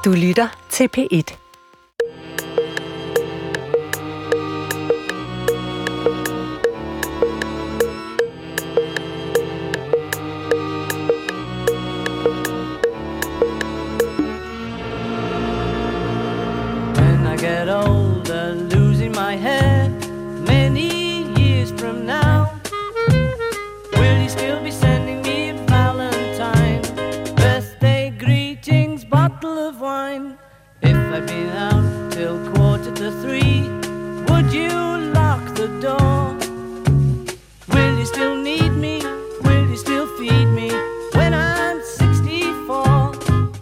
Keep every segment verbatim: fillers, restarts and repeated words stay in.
Du lytter til P et. When I get older, losing my head, many years from now, will you still be sending me a Valentine, birthday greetings, bottle of wine? If I'd been out till quarter to three, would you lock the door? Will you still need me? Will you still feed me when I'm sixty-four?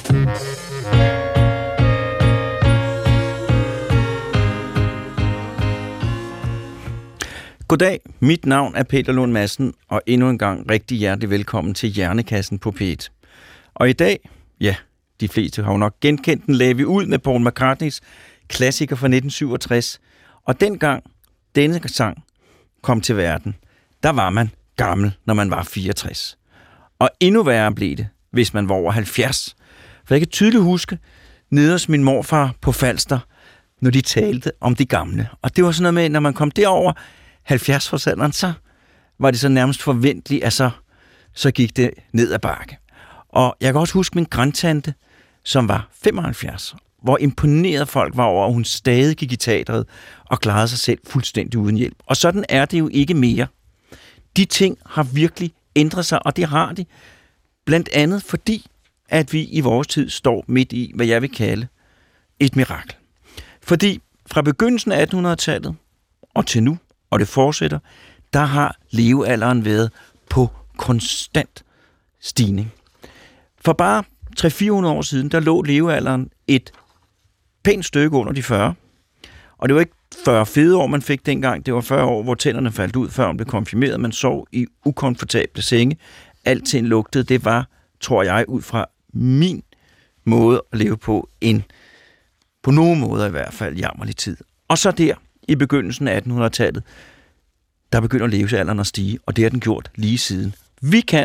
Goddag, mit navn er Peter Lund Madsen, og endnu en gang rigtig hjertelig velkommen til Hjernekassen på P et. Og i dag, ja, de fleste har jo nok genkendt den, lagde vi ud med Paul McCartneys klassiker fra nitten syvogtres. Og dengang denne sang kom til verden, der var man gammel, når man var fireogtres. Og endnu værre blev det, hvis man var over halvfjerds. For jeg kan tydeligt huske, nede hos min morfar på Falster, når de talte om de gamle. Og det var sådan noget med, når man kom derover halvfjerds-årsalderen, så var det så nærmest forventeligt, at så, så gik det ned ad bakke. Og jeg kan også huske min grandtante, som var femoghalvfjerds, hvor imponeret folk var over, at hun stadig gik i teatret og klarede sig selv fuldstændig uden hjælp. Og sådan er det jo ikke mere. De ting har virkelig ændret sig, og det har de. Blandt andet fordi, at vi i vores tid står midt i, hvad jeg vil kalde et mirakel. Fordi fra begyndelsen af attenhundredetallet og til nu, og det fortsætter, der har levealderen været på konstant stigning. For bare tre til fire hundrede år siden, der lå levealderen et pænt stykke under de fyrre. Og det var ikke fyrre fede år, man fik dengang. Det var fyrre år, hvor tænderne faldt ud, før man blev konfirmeret. Man sov i ukomfortable senge. Alting lugtede. Det var, tror jeg, ud fra min måde at leve på, en på nogen måder i hvert fald jammerlig tid. Og så der, i begyndelsen af attenhundredetallet, der begynder levealderen at stige, og det har den gjort lige siden. Vi kan,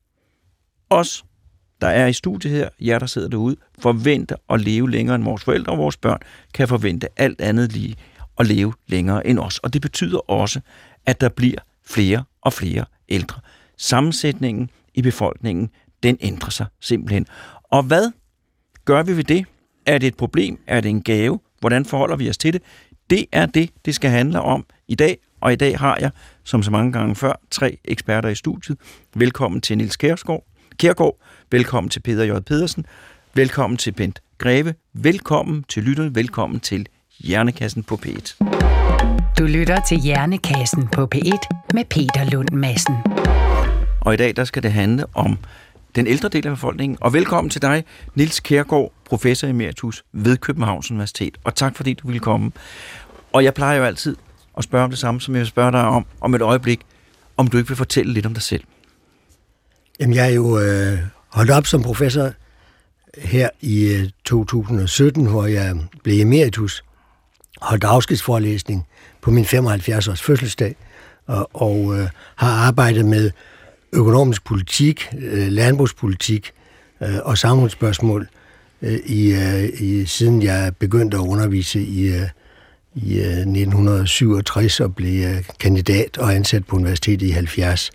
os, der er i studiet her, jer der sidder derude, forvente at leve længere end vores forældre, og vores børn kan forvente alt andet lige at leve længere end os. Og det betyder også, at der bliver flere og flere ældre. Sammensætningen i befolkningen, den ændrer sig simpelthen. Og hvad gør vi ved det? Er det et problem? Er det en gave? Hvordan forholder vi os til det? Det er det, det skal handle om i dag, og i dag har jeg, som så mange gange før, tre eksperter i studiet. Velkommen til Niels Kjærsgaard. Kjærgaard. Velkommen til Peter J. Pedersen. Velkommen til Bent Greve. Velkommen til lytterne. Velkommen til Hjernekassen på P et. Du lytter til Hjernekassen på P et med Peter Lund Madsen. Og i dag, der skal det handle om den ældre del af befolkningen. Og velkommen til dig, Niels Kjærgaard, professor emeritus ved Københavns Universitet. Og tak fordi du ville komme. Og jeg plejer jo altid at spørge om det samme, som jeg vil spørge dig om, om et øjeblik, om du ikke vil fortælle lidt om dig selv. Jamen, jeg er jo øh, holdt op som professor her i øh, to tusind og sytten, hvor jeg blev emeritus, holdt afskedsforelæsning på min femoghalvfjerds-års fødselsdag, og, og øh, har arbejdet med økonomisk politik, øh, landbrugspolitik øh, og samfundsspørgsmål øh, i, øh, i, siden jeg begyndte at undervise i, øh, i øh, nitten syvogtres og blev øh, kandidat og ansat på universitetet i halvfjerds.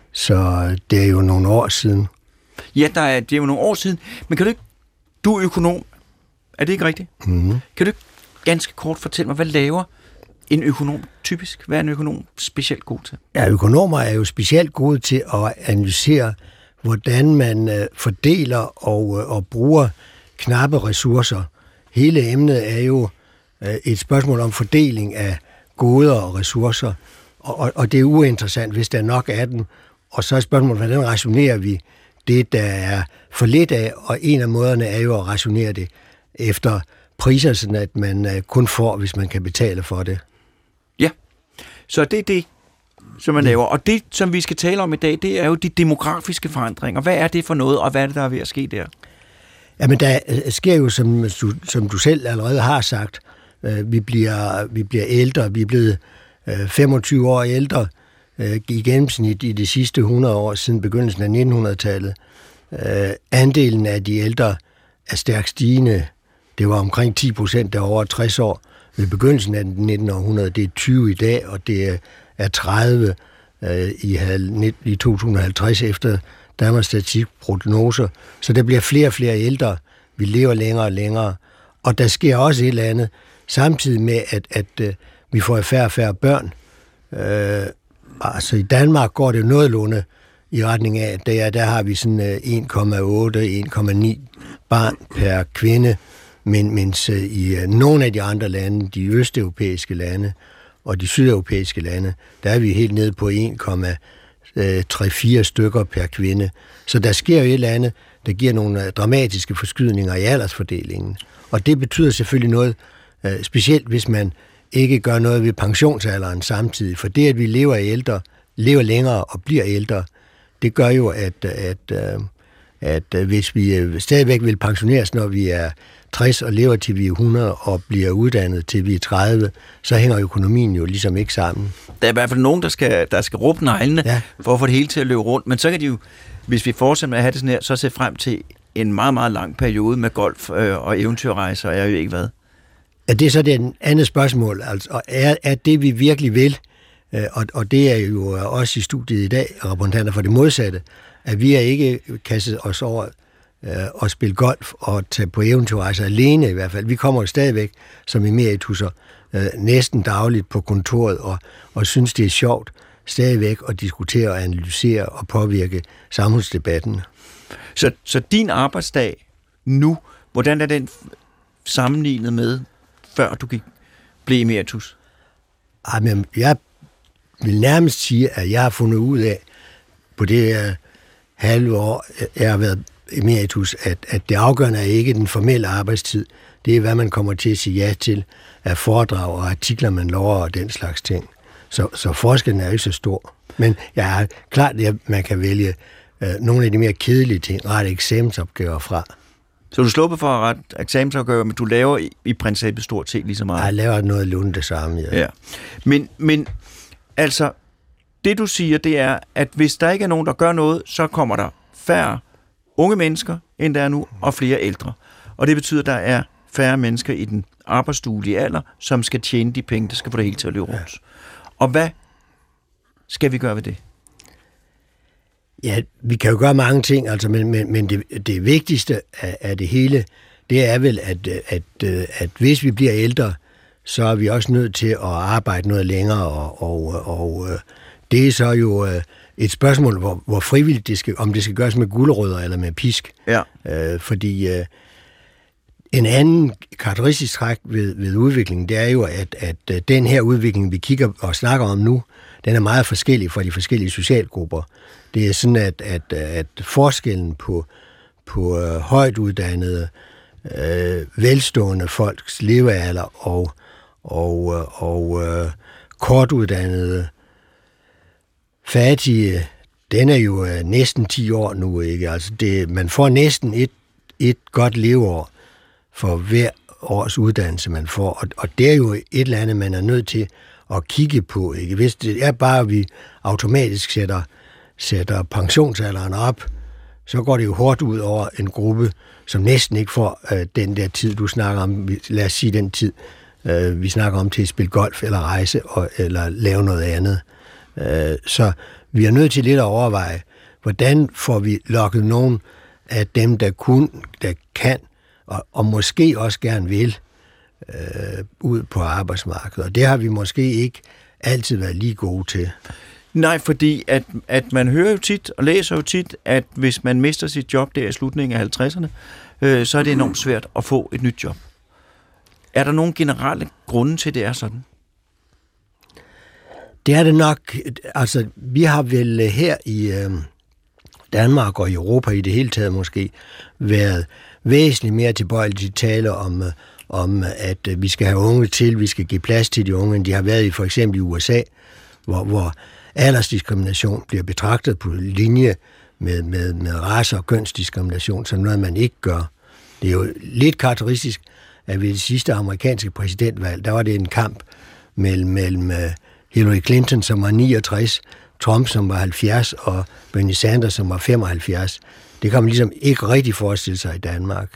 Så det er jo nogle år siden. Ja, der er, det er jo nogle år siden. Men kan du ikke... Du er økonom. Er det ikke rigtigt? Mm-hmm. Kan du ikke ganske kort fortælle mig, hvad laver en økonom typisk? Hvad er en økonom specielt god til? Ja, økonomer er jo specielt gode til at analysere, hvordan man øh, fordeler og, øh, og bruger knappe ressourcer. Hele emnet er jo øh, et spørgsmål om fordeling af goder og ressourcer, og, og, og det er uinteressant, hvis der er nok af dem. Og så er spørgsmålet, hvordan rationerer vi det, der er for lidt af, og en af måderne er jo at rationere det efter priser, sådan at man øh, kun får, hvis man kan betale for det. Ja, så det er det, som man laver. Og det, som vi skal tale om i dag, det er jo de demografiske forandringer. Hvad er det for noget, og hvad er det, der er ved at ske der? Jamen, der sker jo, som du, som du selv allerede har sagt, øh, vi, bliver, vi bliver ældre, vi er blevet øh, femogtyve år ældre øh, i gennemsnit i de sidste hundrede år siden begyndelsen af nittenhundredetallet. Øh, andelen af de ældre er stærkt stigende. det var omkring ti procent, der var over tres år ved begyndelsen af det nittende århundrede. Det er tyve i dag, og det er tredive øh, i, i to tusind og halvtreds efter Danmarks Statistiks prognoser. Så der bliver flere og flere ældre. Vi lever længere og længere. Og der sker også et eller andet, samtidig med, at, at øh, vi får færre og færre børn. Øh, altså i Danmark går det nogenlunde i retning af, at der, der har vi sådan en komma otte til en komma ni barn per kvinde, men, mens i nogle af de andre lande, de østeuropæiske lande og de sydeuropæiske lande, der er vi helt nede på en komma tre fire stykker per kvinde. Så der sker jo et eller andet, der giver nogle dramatiske forskydninger i aldersfordelingen. Og det betyder selvfølgelig noget, specielt hvis man ikke gør noget ved pensionsalderen samtidig. For det, at vi lever ældre, lever længere og bliver ældre, det gør jo, at, at, at, at hvis vi stadigvæk vil pensioneres, når vi er tres og lever til vi er hundrede og bliver uddannet til vi er tredive, så hænger økonomien jo ligesom ikke sammen. Der er i hvert fald nogen, der skal, der skal råbe neglene ja. for at få det hele til at løbe rundt. Men så kan de jo, hvis vi fortsætter med at have det sådan her, så se frem til en meget, meget lang periode med golf øh, og eventyrrejser. Jeg jo ikke hvad. Ja, det er så det andet spørgsmål. Altså, er, er det, vi virkelig vil, og, og det er jo også i studiet i dag, repræsentanter for det modsatte, at vi er ikke kastet os over øh, at spille golf og tage på eventyrrejser alene i hvert fald. Vi kommer jo stadigvæk som emerituser øh, næsten dagligt på kontoret og, og synes, det er sjovt stadigvæk at diskutere og analysere og påvirke samfundsdebatten. Så, så din arbejdsdag nu, hvordan er den sammenlignet med, før du gik, blev emeritus? Jamen, jeg vil nærmest sige, at jeg har fundet ud af, på det uh, halve år, jeg har været emeritus, at, at det afgørende er ikke den formelle arbejdstid. Det er, hvad man kommer til at sige ja til af foredrag og artikler, man lover og den slags ting. Så, så forskellen er jo ikke så stor. Men jeg er klart, at man kan vælge uh, nogle af de mere kedelige ting, rette eksamensopgaver fra. Så du sluppet for at rette eksamensopgaver, men du laver i, i princippet stort set lige så meget? Jeg laver noget lunde det samme, ja. ja. Men, men altså, det du siger, det er, at hvis der ikke er nogen, der gør noget, så kommer der færre unge mennesker, end der er nu, og flere ældre. Og det betyder, at der er færre mennesker i den arbejdsduelige alder, som skal tjene de penge, der skal få det hele til at løbe rundt. Ja. Og hvad skal vi gøre ved det? Ja, vi kan jo gøre mange ting, altså, men, men, men det, det vigtigste af, af det hele, det er vel, at, at, at, at hvis vi bliver ældre, så er vi også nødt til at arbejde noget længere, og, og, og det er så jo et spørgsmål, hvor, hvor frivilligt det skal, om det skal gøres med gulerødder eller med pisk. Ja. Øh, fordi øh, en anden karakteristisk træk ved, ved udviklingen, det er jo, at, at den her udvikling, vi kigger og snakker om nu, den er meget forskellig fra de forskellige socialgrupper. Det er sådan, at, at, at forskellen på, på øh, højt uddannede, øh, velstående folks levealder og, og, øh, og øh, kortuddannede, fattige, den er jo øh, næsten ti år nu, ikke? Altså det, man får næsten et, et godt leveår for hver års uddannelse, man får, og, og det er jo et eller andet, man er nødt til at kigge på, ikke? Hvis det er bare, at vi automatisk sætter sætter pensionsalderen op, så går det jo hårdt ud over en gruppe, som næsten ikke får øh, den der tid, du snakker om, lad os sige den tid, øh, vi snakker om til at spille golf eller rejse og, eller lave noget andet. Øh, så vi er nødt til lidt at overveje, hvordan får vi lokket nogen af dem, der kun, der kan, og, og måske også gerne vil, øh, ud på arbejdsmarkedet. Og det har vi måske ikke altid været lige gode til. Nej, fordi at, at man hører jo tit og læser jo tit, at hvis man mister sit job der i slutningen af halvtredserne, øh, så er det enormt svært at få et nyt job. Er der nogle generelle grunde til, det er sådan? Det er det nok. Altså, vi har vel her i øh, Danmark og i Europa i det hele taget måske været væsentligt mere tilbøjelige til at tale om, øh, om, at vi skal have unge til, vi skal give plads til de unge, end de har været i for eksempel i U S A, hvor, hvor aldersdiskrimination bliver betragtet på linje med, med, med race- og kønsdiskrimination, som noget, man ikke gør. Det er jo lidt karakteristisk, at ved det sidste amerikanske præsidentvalg, der var det en kamp mellem, mellem Hillary Clinton, som var niogtres, Trump, som var halvfjerds, og Bernie Sanders, som var femoghalvfjerds. Det kan man ligesom ikke rigtig forestille sig i Danmark.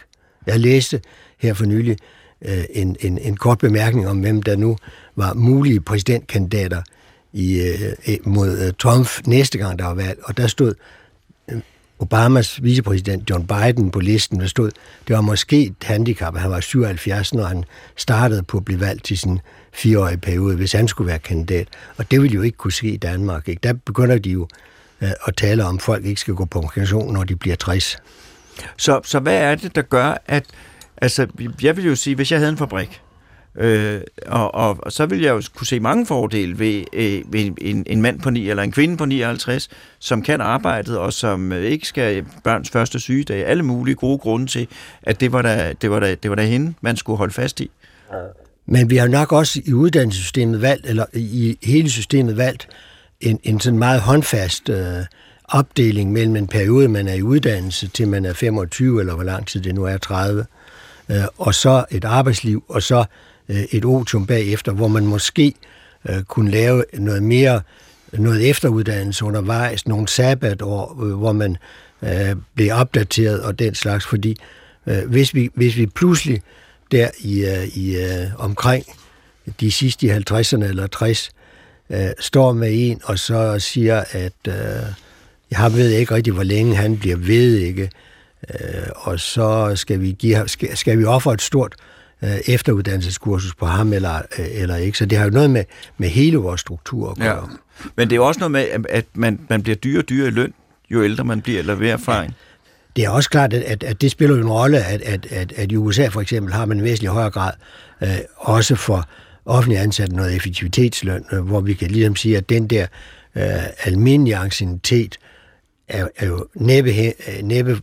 Jeg læste her for nylig øh, en, en, en kort bemærkning om, hvem der nu var mulige præsidentkandidater i, øh, mod øh, Trump næste gang, der var valg. Og der stod øh, Obamas vicepræsident John Biden på listen. Der stod, det var måske et handicap, at han var syvoghalvfjerds, når han startede på at blive valgt til sin fireårige periode, hvis han skulle være kandidat. Og det ville jo ikke kunne ske i Danmark. Ikke? Der begynder de jo øh, at tale om, at folk ikke skal gå på pension, når de bliver tres. Så, så hvad er det, der gør, at... Altså, jeg vil jo sige, hvis jeg havde en fabrik, øh, og, og, og så ville jeg jo kunne se mange fordele ved, øh, ved en, en mand på ni eller en kvinde på nioghalvtreds, som kan arbejdet, og som øh, ikke skal børns første sygedag. Alle mulige gode grunde til, at det var da, det var da, det var da hende, man skulle holde fast i. Men vi har nok også i uddannelsessystemet valgt, eller i hele systemet valgt, en, en sådan meget håndfast øh, opdeling mellem en periode, man er i uddannelse, til man er femogtyve, eller hvor lang tid det nu er, tredive, øh, og så et arbejdsliv, og så øh, et otium bagefter, hvor man måske øh, kunne lave noget mere, noget efteruddannelse undervejs, nogle sabbatår, øh, hvor man øh, blev opdateret og den slags, fordi øh, hvis, vi, hvis vi pludselig der i, uh, i uh, omkring de sidste halvtredserne eller tres, uh, står med en, og så siger, at uh, jeg ved ikke rigtig, hvor længe han bliver ved, ikke? Uh, og så skal vi, give, skal, skal vi ofre et stort uh, efteruddannelseskursus på ham, eller, uh, eller ikke. Så det har jo noget med, med hele vores struktur at gøre. Ja. Men det er jo også noget med, at man, man bliver dyre og dyre i løn, jo ældre man bliver, eller ved erfaring. Ja. Det er også klart, at, at, at det spiller en rolle, at, at, at, at i U S A for eksempel har man en væsentlig højere grad øh, også for offentlige ansatte noget effektivitetsløn, øh, hvor vi kan ligesom sige, at den der øh, almindelige anciennitet er, er jo næppe, næppe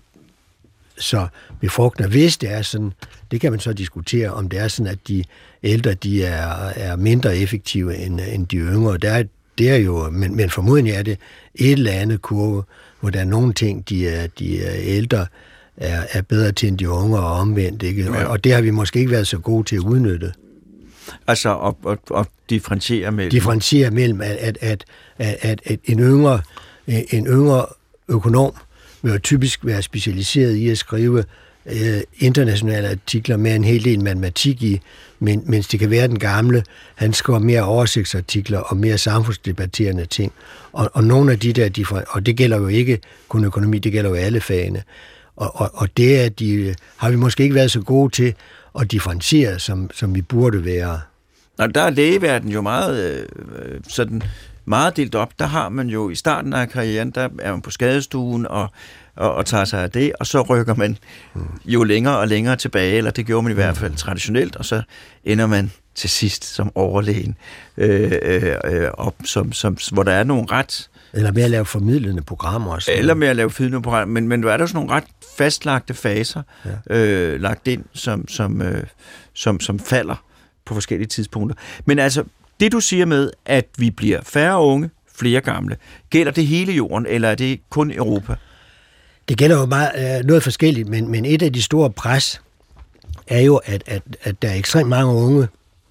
så befrugtende. Hvis det er sådan, det kan man så diskutere, om det er sådan, at de ældre de er, er mindre effektive end, end de yngre. Der er, det er jo, men, men formodentlig er det et eller andet kurve, hvor der er nogle ting, de, er, de er ældre er, er bedre til end de unge og omvendt. Ikke? Og, og det har vi måske ikke været så gode til at udnytte. Altså at, at, at differentiere mellem... Differentiere mellem, at, at, at, at, at en, yngre, en yngre økonom vil jo typisk være specialiseret i at skrive øh, internationale artikler med en hel del matematik i, men, mens det kan være den gamle, han skriver mere oversigtsartikler og mere samfundsdebatterende ting. Og, og nogle af de der, og det gælder jo ikke kun økonomi, det gælder jo alle fagene. Og, og, og det er de, har vi måske ikke været så gode til at differentiere, som, som vi burde være. Nå, der er lægeverdenen jo meget øh, sådan meget delt op. Der har man jo i starten af karrieren, der er man på skadestuen og, og, og tager sig af det, og så rykker man jo længere og længere tilbage, eller det gjorde man i hvert fald traditionelt, og så ender man til sidst som overlægen, øh, øh, op, som, som, hvor der er nogle ret... Eller med at lave formidlende programmer. Også. Eller med at lave formidlende programmer, men, men der er der sådan nogle ret fastlagte faser, ja. øh, lagt ind, som, som, øh, som, som falder på forskellige tidspunkter. Men altså, det du siger med, at vi bliver færre unge, flere gamle, gælder det hele jorden, eller er det kun Europa? Det gælder jo meget, øh, noget forskelligt, men, men et af de store pres er jo, at, at, at der er ekstremt mange unge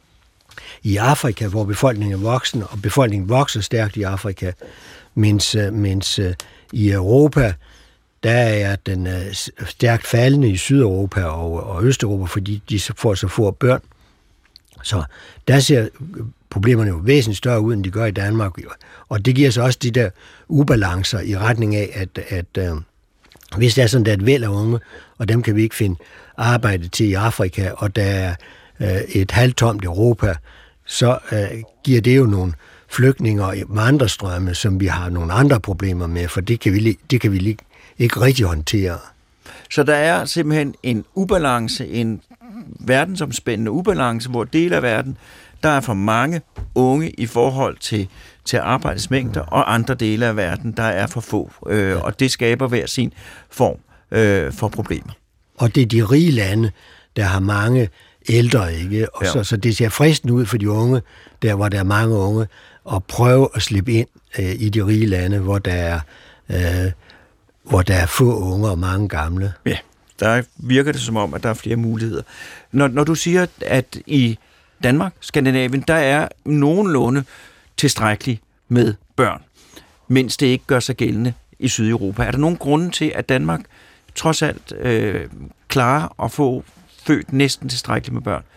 i Afrika, hvor befolkningen er voksen, og befolkningen vokser stærkt i Afrika, mens, mens uh, i Europa, der er den uh, stærkt faldende i Sydeuropa og, og Østeuropa, fordi de får så få børn. Så der ser problemerne jo væsentligt større ud, end de gør i Danmark. Og det giver så også de der ubalancer i retning af, at, at uh, hvis det er sådan, der er et væld af unge, og dem kan vi ikke finde arbejde til i Afrika, og der er uh, et halvtomt Europa, så uh, giver det jo nogle flygtninger med andre strømme, som vi har nogle andre problemer med, for det kan vi, det kan vi ikke, ikke rigtig håndtere. Så der er simpelthen en ubalance, en verdensomspændende ubalance, hvor dele af verden, der er for mange unge i forhold til, til arbejdsmængder, og andre dele af verden, der er for få. Øh, ja. Og det skaber hver sin form øh, for problemer. Og det er de rige lande, der har mange ældre, ikke? Og ja. så, så det ser fristende ud for de unge, der hvor der er mange unge, og prøve at slippe ind øh, i de rige lande, hvor der er øh, hvor der er få unge og mange gamle. Ja, der virker det som om, at der er flere muligheder. Når, når du siger, at i Danmark, Skandinavien, der er nogenlunde tilstrækkeligt med børn, mens det ikke gør sig gældende i Sydeuropa. Er der nogen grunde til, at Danmark trods alt øh, klare at få født næsten tilstrækkeligt med børn?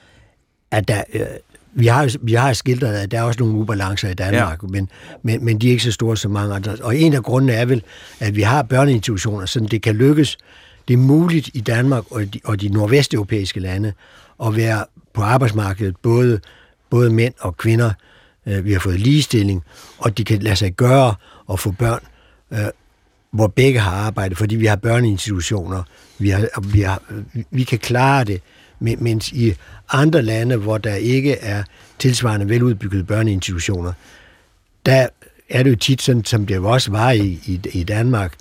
At der, øh, vi har vi har skildret, at der er også nogle ubalancer i Danmark, ja. men, men, men de er ikke så store som mange andre. Og en af grundene er vel, at vi har børneinstitutioner, så det kan lykkes. Det er muligt i Danmark og de, og de nordvesteuropæiske lande at være på arbejdsmarkedet, både, både mænd og kvinder. Vi har fået ligestilling, og de kan lade sig gøre at få børn, hvor begge har arbejdet, fordi vi har børneinstitutioner. Vi, har, vi, har, vi kan klare det, mens i andre lande, hvor der ikke er tilsvarende veludbyggede børneinstitutioner, der er det jo tit sådan, som det også var i, i, i Danmark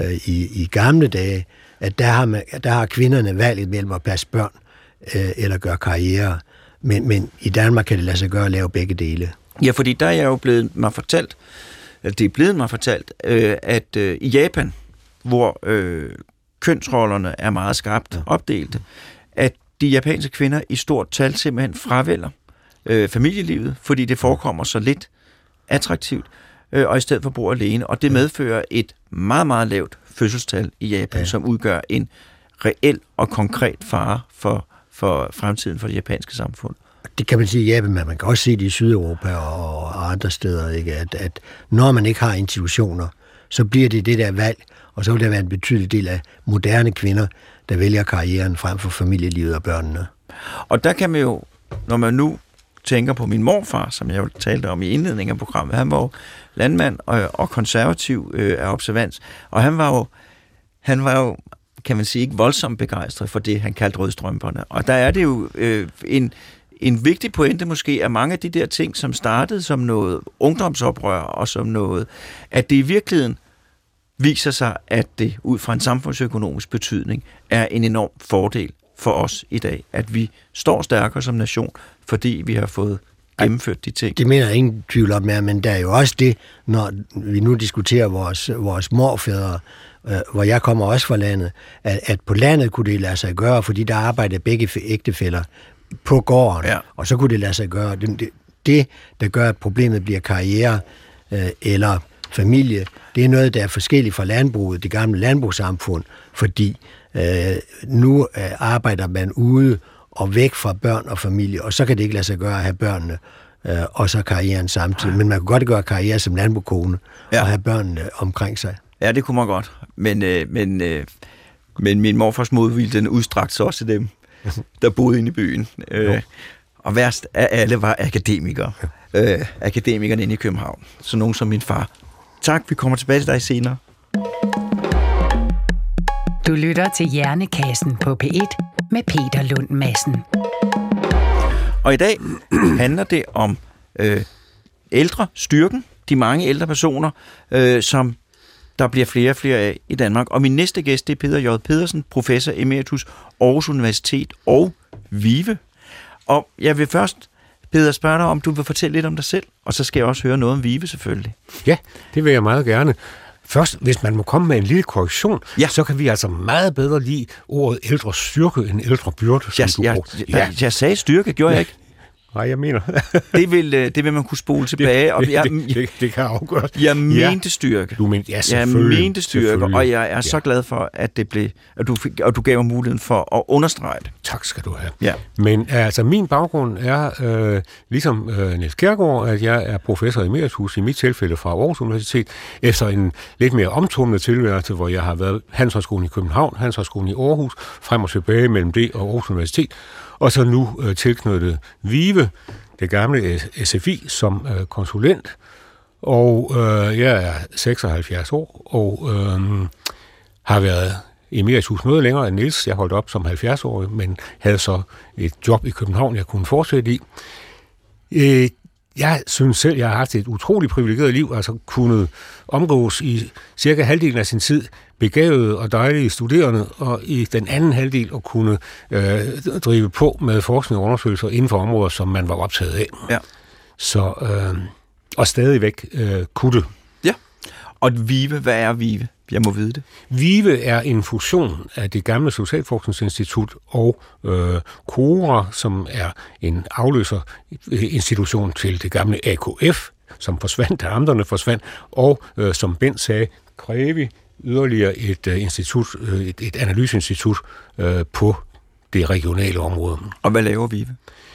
i, i gamle dage, at der har, man, der har kvinderne valget mellem at passe børn øh, eller gøre karriere. Men, men i Danmark kan det lade sig gøre at lave begge dele. Ja, fordi der er jeg jo blevet mig fortalt, eller det er blevet mig fortalt, øh, at øh, i Japan, hvor øh, kønsrollerne er meget skarpt opdelte, at de japanske kvinder i stort tal simpelthen fravælger øh, familielivet, fordi det forekommer så lidt attraktivt, øh, og i stedet for bor alene. Og det medfører et meget, meget lavt fødselstal i Japan, ja. Som udgør en reel og konkret fare for, for fremtiden for det japanske samfund. Det kan man sige i Japan, men man kan også se det i Sydeuropa og andre steder, ikke? At, at når man ikke har institutioner, så bliver det det der valg, og så vil der være en betydelig del af moderne kvinder, der vælger karrieren frem for familielivet og børnene. Og der kan man jo, når man nu tænker på min morfar, som jeg jo talte om i indledningen af programmet, han var jo landmand og, og konservativ øh, af observans, og han var jo, han var jo, kan man sige, ikke voldsomt begejstret for det, han kaldte rødstrømperne. Og der er det jo øh, en, en vigtig pointe måske, at mange af de der ting, som startede som noget ungdomsoprør og som noget, at det i virkeligheden viser sig, at det ud fra en samfundsøkonomisk betydning er en enorm fordel for os i dag, at vi står stærkere som nation, fordi vi har fået gennemført de ting. Det mener jeg ingen tvivl om mere, men der er jo også det, når vi nu diskuterer vores, vores morfædre, øh, hvor jeg kommer også fra landet, at, at på landet kunne det lade sig gøre, fordi der arbejder begge ægtefæller på gården, ja. Og så kunne det lade sig gøre. Det, det, det der gør, at problemet bliver karriere øh, eller familie, det er noget, der er forskelligt fra landbruget, det gamle landbrugssamfund, fordi øh, nu øh, arbejder man ude og væk fra børn og familie, og så kan det ikke lade sig gøre at have børnene, øh, og så karrieren samtidig. Men man kan godt gøre karriere som landbrugskone, ja. Og have børnene omkring sig. Ja, det kunne man godt. Men, øh, men, øh, men min morfars modvilje, den udstrakte sig også til dem, der boede inde i byen. Øh, og værst af alle var akademikere. Øh, akademikerne inde i København. Så nogen som min far. Tak, vi kommer tilbage til dig senere. Du lytter til Hjernekassen på P et med Peter Lund Madsen. Og i dag handler det om øh, ældre styrken, de mange ældre personer, øh, som der bliver flere og flere af i Danmark. Og min næste gæst, det er Peder J. Pedersen, professor emeritus, Aarhus Universitet og VIVE. Og jeg vil først, Peder, spørge dig, om du vil fortælle lidt om dig selv, og så skal jeg også høre noget om VIVE selvfølgelig. Ja, det vil jeg meget gerne. Først, hvis man må komme med en lille korrektion, ja. Så kan vi altså meget bedre lide ordet ældre styrke end ældre byrde, som jeg, du jeg, brugte. Ja. Jeg, jeg sagde styrke, gjorde ja. jeg ikke? Nej, jeg mener. det, vil, det vil man kunne spole tilbage. Det, og det, jeg, det, det, det kan afgøres. Jeg mente styrke. Du mente, ja, jeg mente styrke, og jeg er ja. så glad for, at det blev, at du, fik, og du gav mig muligheden for at understrege det. Tak skal du have. Ja. Men altså, min baggrund er, øh, ligesom øh, Niels Kjærgaard, at jeg er professor emeritus, i mit tilfælde fra Aarhus Universitet, efter en lidt mere omtumlet tilværelse, hvor jeg har været Handelshøjskolen i København, Handelshøjskolen i Aarhus, frem og tilbage mellem det og Aarhus Universitet, og så nu øh, tilknyttet VIVE, det gamle S F I, som øh, konsulent, og øh, jeg er seksoghalvfjerds år, og øh, har været emeritus noget længere end Niels. Jeg holdt op som halvfjerds-årig, men havde så et job i København, jeg kunne fortsætte i. Øh, jeg synes selv, jeg har haft et utroligt privilegeret liv, altså kunnet omgås i cirka halvdelen af sin tid begavede og dejlige studerende, og i den anden halvdel at kunne øh, drive på med forskning og undersøgelser inden for områder, som man var optaget af. Ja. Så, øh, og stadigvæk øh, kunne det. Ja. Og VIVE, hvad er VIVE? Jeg må vide det. VIVE er en fusion af det gamle Socialforskningsinstitut og øh, KORA, som er en afløserinstitution til det gamle A K F, som forsvandt, da amterne forsvandt, og øh, som Bent sagde, CREVI, yderligere et, uh, institut, uh, et, et analyseinstitut uh, på det regionale område. Og hvad laver VIVE?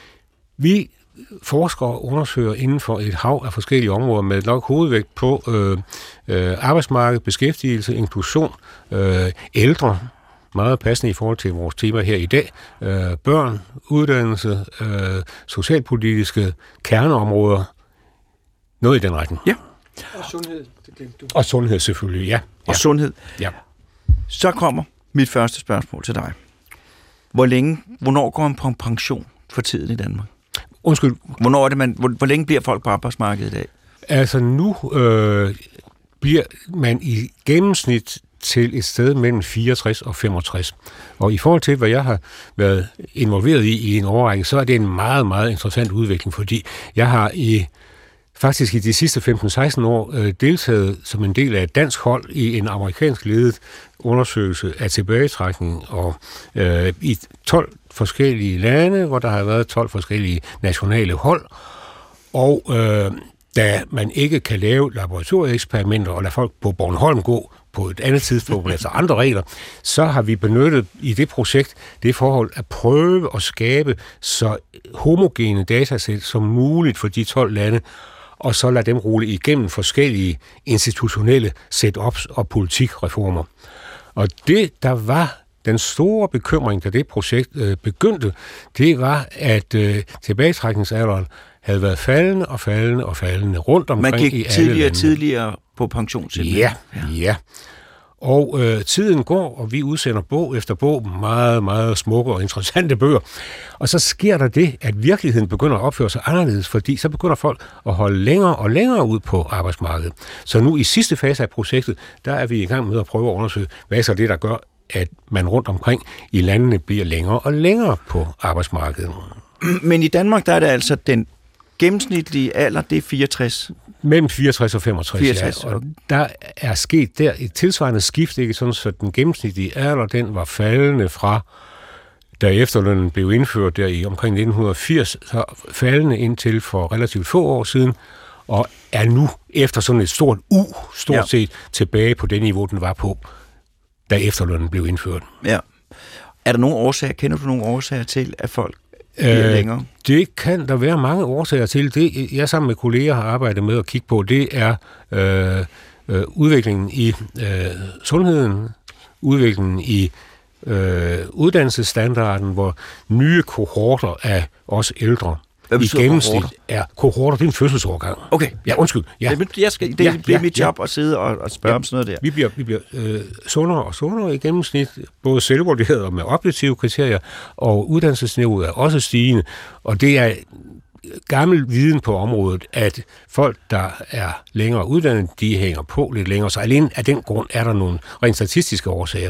Vi forsker og undersøger inden for et hav af forskellige områder med nok hovedvægt på øh, øh, arbejdsmarked, beskæftigelse, inklusion, øh, ældre, meget passende i forhold til vores tema her i dag, øh, børn, uddannelse, øh, socialpolitiske kerneområder, noget i den retning. Ja. Og sundhed, det glemte du. Og sundhed selvfølgelig, ja. Og ja. sundhed. Ja. Så kommer mit første spørgsmål til dig. Hvor længe, hvornår går man på pension for tiden i Danmark? Undskyld. Hvornår er det, man, hvor, hvor længe bliver folk på arbejdsmarkedet i dag? Altså nu øh, bliver man i gennemsnit til et sted mellem fireogtres og femogtres. Og i forhold til, hvad jeg har været involveret i i en årrække, så er det en meget, meget interessant udvikling, fordi jeg har i faktisk i de sidste femten seksten år øh, deltaget som en del af et dansk hold i en amerikansk ledet undersøgelse af tilbagetrækning og øh, i tolv forskellige lande, hvor der har været tolv forskellige nationale hold. Og øh, da man ikke kan lave laboratorieeksperimenter og lade folk på Bornholm gå på et andet tidspunkt efter andre regler, så har vi benyttet i det projekt det forhold at prøve at skabe så homogene datasæt som muligt for de tolv lande, og så lade dem rulle igennem forskellige institutionelle setups og politikreformer. Og det, der var den store bekymring, da det projekt øh, begyndte, det var, at øh, tilbagetrækningsalderen havde været faldende og faldende og faldende rundt omkring i alle lande. Man gik tidligere tidligere på pension til. Ja, ja. Og øh, tiden går, og vi udsender bog efter bog, meget, meget smukke og interessante bøger. Og så sker der det, at virkeligheden begynder at opføre sig anderledes, fordi så begynder folk at holde længere og længere ud på arbejdsmarkedet. Så nu i sidste fase af projektet, der er vi i gang med at prøve at undersøge, hvad er så det, der gør, at man rundt omkring i landene bliver længere og længere på arbejdsmarkedet. Men i Danmark, der er det altså den gennemsnitlige alder, det er fireogtres. Mellem fireogtres og femogtres, fireogtres, ja. Og der er sket der et tilsvarende skift, ikke sådan, så den gennemsnitlige alder, den var faldende fra, da efterlønnen blev indført der i omkring nitten firs, så faldende indtil for relativt få år siden, og er nu efter sådan et stort u, stort ja. set, tilbage på det niveau, den var på, da efterlønnen blev indført. Ja. Er der nogle årsager, kender du nogle årsager til, at folk bliver øh, længere? Det kan der være mange årsager til. Det, jeg sammen med kolleger har arbejdet med at kigge på, det er øh, øh, udviklingen i øh, sundheden, udviklingen i øh, uddannelsesstandarden, hvor nye kohorter af os ældre i gennemsnit kohorter? er kohorter, det er en fødselsårgang. Okay. Ja, undskyld. Ja. Det, jeg skal, det ja, bliver ja, mit job ja. at sidde og, og spørge ja. om sådan noget der. Vi bliver, vi bliver øh, sundere og sundere i gennemsnit, både selvvurderet og med objektive kriterier, og uddannelsesniveauet er også stigende, og det er gammel viden på området, at folk, der er længere uddannet, de hænger på lidt længere, så alene af den grund er der nogle rent statistiske årsager.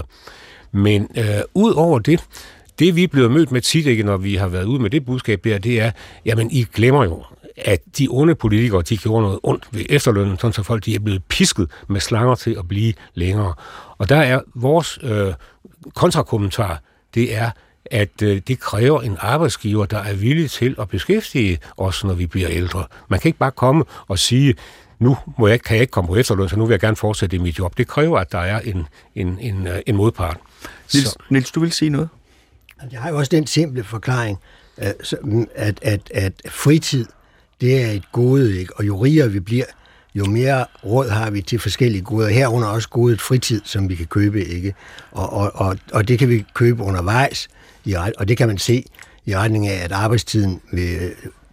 Men øh, ud over det, det vi er blevet mødt med tit, ikke, når vi har været ude med det budskab der, det er, jamen I glemmer jo, at de onde politikere, de gjorde noget ondt ved efterlønnen, sådan så folk de er blevet pisket med slanger til at blive længere. Og der er vores øh, kontrakommentar, det er, at øh, det kræver en arbejdsgiver, der er villig til at beskæftige os, når vi bliver ældre. Man kan ikke bare komme og sige, nu må jeg, kan jeg ikke komme på efterløn, så nu vil jeg gerne fortsætte i mit job. Det kræver, at der er en, en, en, en modpart. Niels, Niels, du vil sige noget? Jeg har jo også den simple forklaring, at, at, at fritid, det er et gode, ikke? Og jo rigere vi bliver, jo mere råd har vi til forskellige goder. Herunder også godet fritid, som vi kan købe, ikke? Og, og, og, og det kan vi købe undervejs, og det kan man se i retning af, at arbejdstiden ved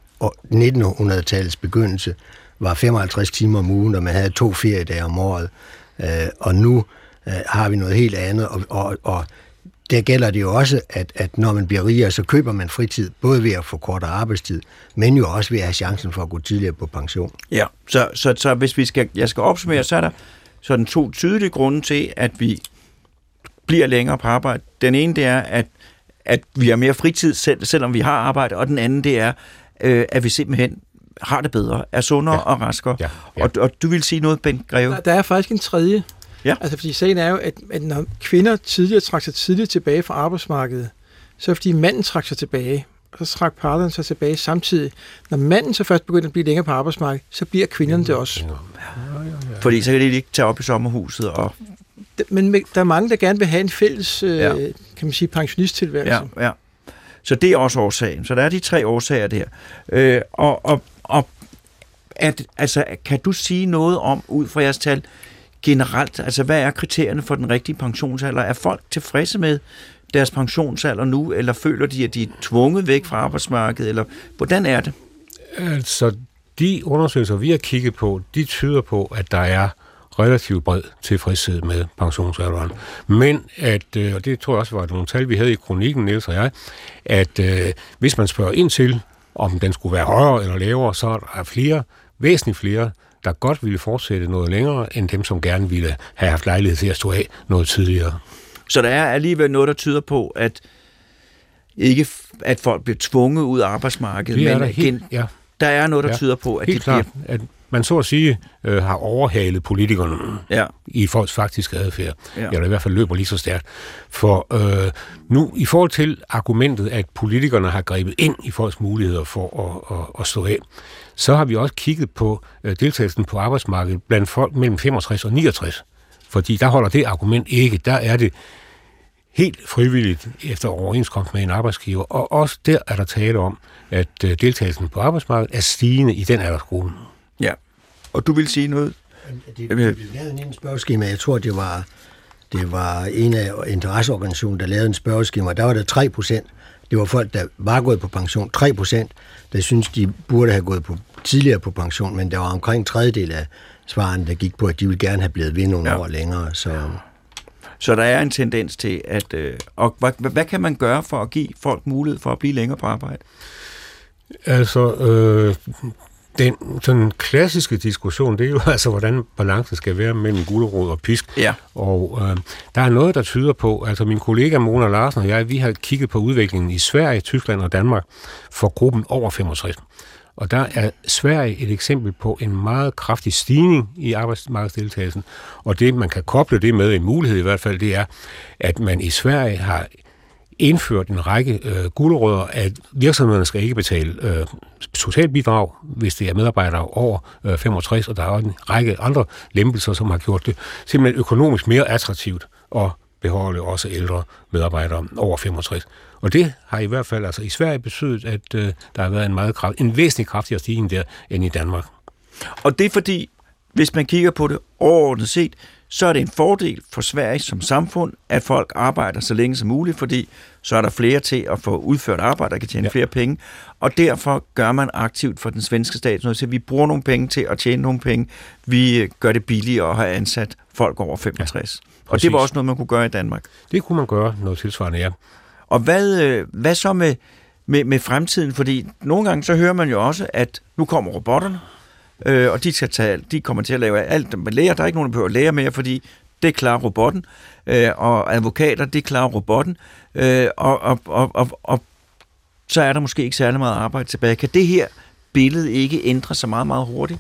nitten hundrede-tallets begyndelse var femoghalvtreds timer om ugen, og man havde to feriedage om året. Og nu har vi noget helt andet, og, og, og der gælder det jo også, at, at når man bliver rigere, så køber man fritid, både ved at få kortere arbejdstid, men jo også ved at have chancen for at gå tidligere på pension. Ja, så, så, så hvis vi skal, jeg skal opsummere, så er der sådan to tydelige grunde til, at vi bliver længere på arbejde. Den ene, det er, at, at vi har mere fritid, selv, selvom vi har arbejde, og den anden, det er, øh, at vi simpelthen har det bedre, er sundere ja. og raskere. Ja. Ja. Og, og du vil sige noget, Bent Greve? Der, der er faktisk en tredje. Ja. Altså, fordi sagen er jo, at, at når kvinder tidligere trak sig tidligt tilbage fra arbejdsmarkedet, så fordi manden trak sig tilbage, og så trak parterne sig tilbage samtidig. Når manden så først begynder at blive længere på arbejdsmarkedet, så bliver kvinderne det også. Fordi så kan de ikke tage op i sommerhuset og men der er mange, der gerne vil have en fælles, øh, ja. kan man sige, pensionisttilværelse. Ja, ja. Så det er også årsagen. Så der er de tre årsager der. Øh, og og, og at, altså, kan du sige noget om, ud fra jeres tal, generelt, altså hvad er kriterierne for den rigtige pensionsalder? Er folk tilfredse med deres pensionsalder nu, eller føler de, at de er tvunget væk fra arbejdsmarkedet, eller hvordan er det? Altså, de undersøgelser, vi har kigget på, de tyder på, at der er relativt bred tilfredshed med pensionsalderen. Men at, og det tror jeg også var nogle tal, vi havde i kronikken, Niels og jeg, at øh, hvis man spørger ind til, om den skulle være højere eller lavere, så er der flere, væsentligt flere, der godt ville fortsætte noget længere, end dem, som gerne ville have haft lejlighed til at stå af noget tidligere. Så der er alligevel noget, der tyder på, at ikke at folk bliver tvunget ud af arbejdsmarkedet, det er men der, helt, igen, ja. der er noget, der ja, tyder på, at helt de bliver... klart, at man så at sige øh, har overhalet politikerne ja. i folks faktiske adfærd, ja. eller i hvert fald løber lige så stærkt. For øh, nu, i forhold til argumentet, at politikerne har grebet ind i folks muligheder for at, at, at stå af, så har vi også kigget på øh, deltagelsen på arbejdsmarkedet blandt folk mellem femogtres og niogtres. Fordi der holder det argument ikke. Der er det helt frivilligt efter overenskomst med en arbejdsgiver. Og også der er der tale om, at øh, deltagelsen på arbejdsmarkedet er stigende i den aldersgruppe. Ja, og du vil sige noget? Det blev lavet en spørgeskema. Jeg tror, det var, det var en af interesseorganisationen, der lavede en spørgeskema. Der var der tre procent. Det var folk, der var gået på pension. tre procent, der synes de burde have gået på, tidligere på pension, men der var omkring en tredjedel af svarene, der gik på, at de ville gerne have blevet ved nogle ja. år længere. Så... Så der er en tendens til, at... Øh, og hvad, hvad kan man gøre for at give folk mulighed for at blive længere på arbejde? Altså, øh, den sådan klassiske diskussion, det er jo altså, hvordan balancen skal være mellem gulerod og pisk. Ja. Og øh, der er noget, der tyder på, altså min kollega Mona Larsen og jeg, vi har kigget på udviklingen i Sverige, Tyskland og Danmark for gruppen over femogtres. Og der er Sverige et eksempel på en meget kraftig stigning i arbejdsmarkedsdeltagelsen. Og det, man kan koble det med, en mulighed i hvert fald, det er, at man i Sverige har indført en række øh, gulerødder, at virksomhederne skal ikke betale øh, socialbidrag, hvis det er medarbejdere over øh, femogtres, og der er også en række andre lempelser, som har gjort det simpelthen økonomisk mere attraktivt at beholde også ældre medarbejdere over femogtres. Og det har i hvert fald altså i Sverige betydet, at øh, der har været en meget kraft, en væsentlig kraftigere stigning der end i Danmark. Og det er fordi, hvis man kigger på det overordnet set, så er det en fordel for Sverige som samfund, at folk arbejder så længe som muligt, fordi så er der flere til at få udført arbejde, der kan tjene ja. flere penge. Og derfor gør man aktivt for den svenske stat, så vi bruger nogle penge til at tjene nogle penge. Vi gør det billigere at have ansat folk over femogtres. Ja, og det var også noget, man kunne gøre i Danmark. Det kunne man gøre noget tilsvarende, ja. Og hvad, hvad så med, med, med fremtiden? Fordi nogle gange så hører man jo også, at nu kommer robotterne, øh, og de, skal tage, de kommer til at lave alt med læger. Der er ikke nogen, der behøver læger mere, fordi det klarer robotten. Øh, og advokater, det klarer robotten. Øh, og, og, og, og, og så er der måske ikke særlig meget arbejde tilbage. Kan det her billede ikke ændre sig meget, meget hurtigt?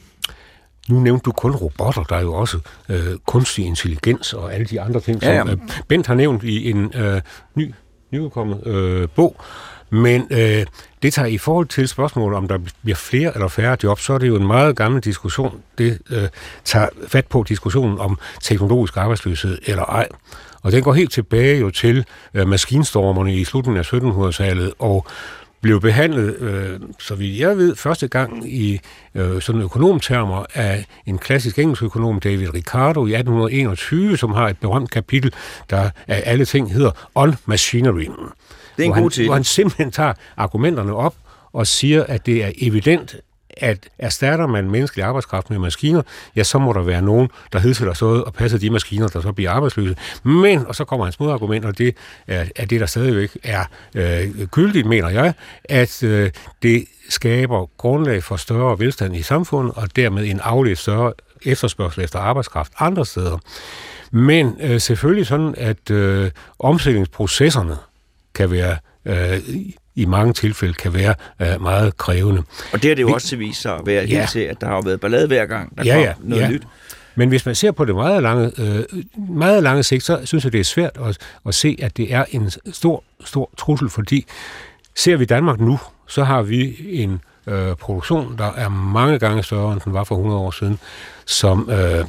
Nu nævnte du kun robotter, der er jo også øh, kunstig intelligens og alle de andre ting, ja, som øh, Bent har nævnt i en øh, ny, nyudkommet øh, bog. Men øh, det tager i forhold til spørgsmålet, om der bliver flere eller færre jobs, så er det jo en meget gammel diskussion. Det øh, tager fat på diskussionen om teknologisk arbejdsløshed eller ej. Og den går helt tilbage jo til øh, maskinstormerne i slutningen af syttenhundredetallet, og blev behandlet, øh, så vidt jeg ved, første gang i øh, sådan økonomtermer af en klassisk engelsk økonom, David Ricardo, i atten enogtyve, som har et berømt kapitel, der af alle ting hedder On Machinery. Det er en god titel. Hvor han simpelthen tager argumenterne op og siger, at det er evident, at erstatter man menneskelig arbejdskraft med maskiner, ja, så må der være nogen, der hidtil stået og passer de maskiner, der så bliver arbejdsløse. Men, og så kommer hans modargument, og det er, er det, der stadigvæk er øh, gyldigt, mener jeg, at øh, det skaber grundlag for større velstand i samfundet, og dermed en afledt større efterspørgsel efter arbejdskraft andre steder. Men øh, selvfølgelig sådan, at øh, omstillingsprocesserne kan være øh, i mange tilfælde kan være øh, meget krævende. Og det er det jo Vi, også til vise sig at være ja. helt til, at der har været ballade hver gang, der ja, kom ja, noget ja. nyt. Men hvis man ser på det meget lange, øh, meget lange sigt, så synes jeg, det er svært at, at se, at det er en stor, stor trussel, fordi ser vi Danmark nu, så har vi en øh, produktion, der er mange gange større, end den var for hundrede år siden, som øh,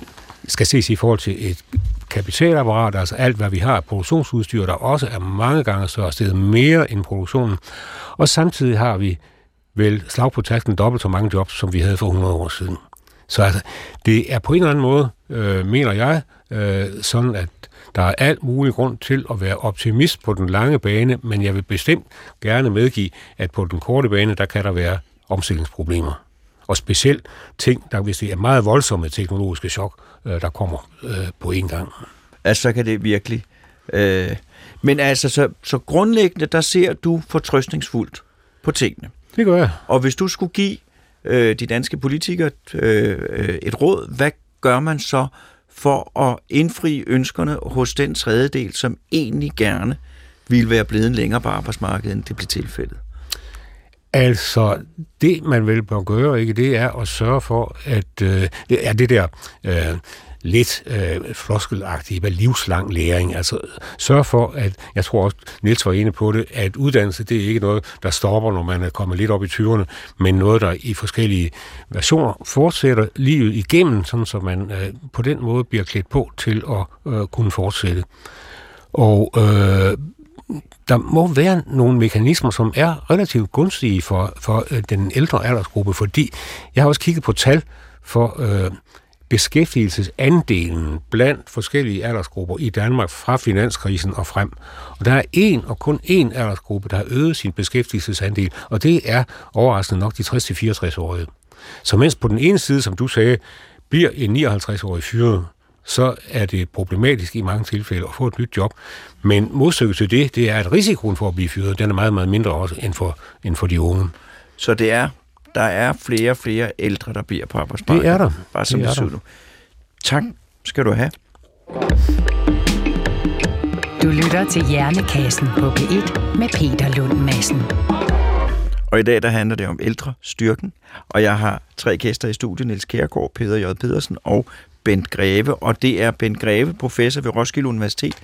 skal ses i forhold til et kapitalapparat, altså alt, hvad vi har af produktionsudstyr, der også er mange gange større, stedet mere end produktionen. Og samtidig har vi vel slag på tasken dobbelt så mange jobs, som vi havde for hundrede år siden. Så altså, det er på en eller anden måde, øh, mener jeg, øh, sådan at der er alt mulig grund til at være optimist på den lange bane, men jeg vil bestemt gerne medgive, at på den korte bane, der kan der være omstillingsproblemer. Og specielt ting, der hvis det er meget voldsomme teknologiske chok, øh, der kommer øh, på en gang. Altså, så kan det virkelig... Øh, men altså, så, så grundlæggende, der ser du fortrøstningsfuldt på tingene. Det gør jeg. Og hvis du skulle give øh, de danske politikere øh, et råd, hvad gør man så for at indfri ønskerne hos den tredjedel, som egentlig gerne ville være blevet længere på arbejdsmarkedet, end det blev tilfældet? Altså, det man vel bør gøre, ikke, det er at sørge for, at øh, det er det der øh, lidt øh, floskelagtige med livslang læring. Altså, sørge for, at, jeg tror også, Niels var inde på det, at uddannelse, det er ikke noget, der stopper, når man er kommet lidt op i tyverne, men noget, der i forskellige versioner fortsætter livet igennem, sådan så man øh, på den måde bliver klædt på til at øh, kunne fortsætte. Og øh, der må være nogle mekanismer, som er relativt gunstige for, for øh, den ældre aldersgruppe, fordi jeg har også kigget på tal for øh, beskæftigelsesandelen blandt forskellige aldersgrupper i Danmark fra finanskrisen og frem. Og der er en og kun én aldersgruppe, der har øget sin beskæftigelsesandel, og det er overraskende nok de tres til fireogtres-årige. Så mens på den ene side, som du sagde, bliver en nioghalvtreds-årig fyret, så er det problematisk i mange tilfælde at få et nyt job. Men modstykket til det, det er, at risikoen for at blive fyret, den er meget, meget mindre også end for, end for de unge. Så det er, der er flere og flere ældre, der bliver på arbejdsmarkedet. Det er der. Bare som det det du. Tak skal du have. Du lytter til Hjernekassen på P et med Peter Lund Madsen. Og i dag der handler det om ældre styrken, og jeg har tre gæster i studiet, Niels Kjærgaard, Peder J. Pedersen og Bent Greve, og det er Bent Greve, professor ved Roskilde Universitet,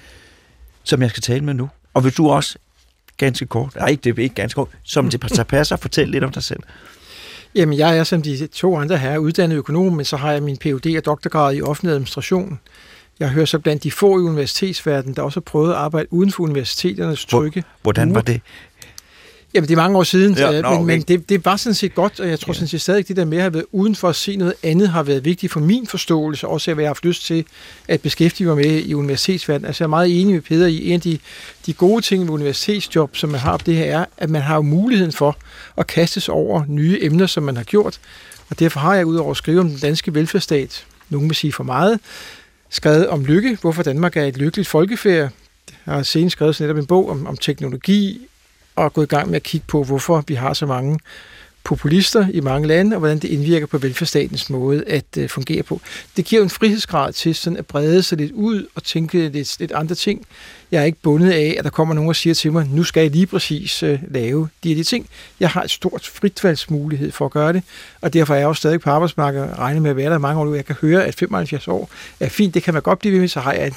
som jeg skal tale med nu. Og vil du også ganske kort, nej, det er ikke ganske kort, som det passer, fortæl lidt om dig selv. Jamen, jeg er som de to andre her uddannet økonom, men så har jeg min P H D og doktorgrad i offentlig administration. Jeg hører så blandt de få i universitetsverdenen, der også har prøvet at arbejde uden for universiteternes trygge. Hvordan var det? Jamen, det er mange år siden, ja, men, no, okay. men det, det var sådan set godt, og jeg tror ja. sådan set stadig, det der med at have været uden for at se noget andet, har været vigtigt for min forståelse, også at jeg har haft lyst til at beskæftige mig med i universitetsverdenen. Altså, jeg er meget enig med Peder i, en af de, de gode ting ved universitetsjob, som man har på det her, er, at man har jo muligheden for at kastes over nye emner, som man har gjort, og derfor har jeg udover at skrive om den danske velfærdsstat, nogen vil sige for meget, skrevet om lykke, hvorfor Danmark er et lykkeligt folkefærd. Jeg har senest skrevet sådan netop en bog om, om teknologi, og gået i gang med at kigge på, hvorfor vi har så mange populister i mange lande, og hvordan det indvirker på velfærdsstatens måde at uh, fungere på. Det giver en frihedsgrad til sådan at brede sig lidt ud og tænke lidt, lidt andre ting. Jeg er ikke bundet af, at der kommer nogen og siger til mig, nu skal jeg lige præcis uh, lave de her de ting. Jeg har et stort fritvalgsmulighed for at gøre det, og derfor er jeg også stadig på arbejdsmarkedet og regner med at være der mange år nu. Jeg kan høre, at femoghalvfjerds år er fint, det kan man godt blive ved med, så har jeg en,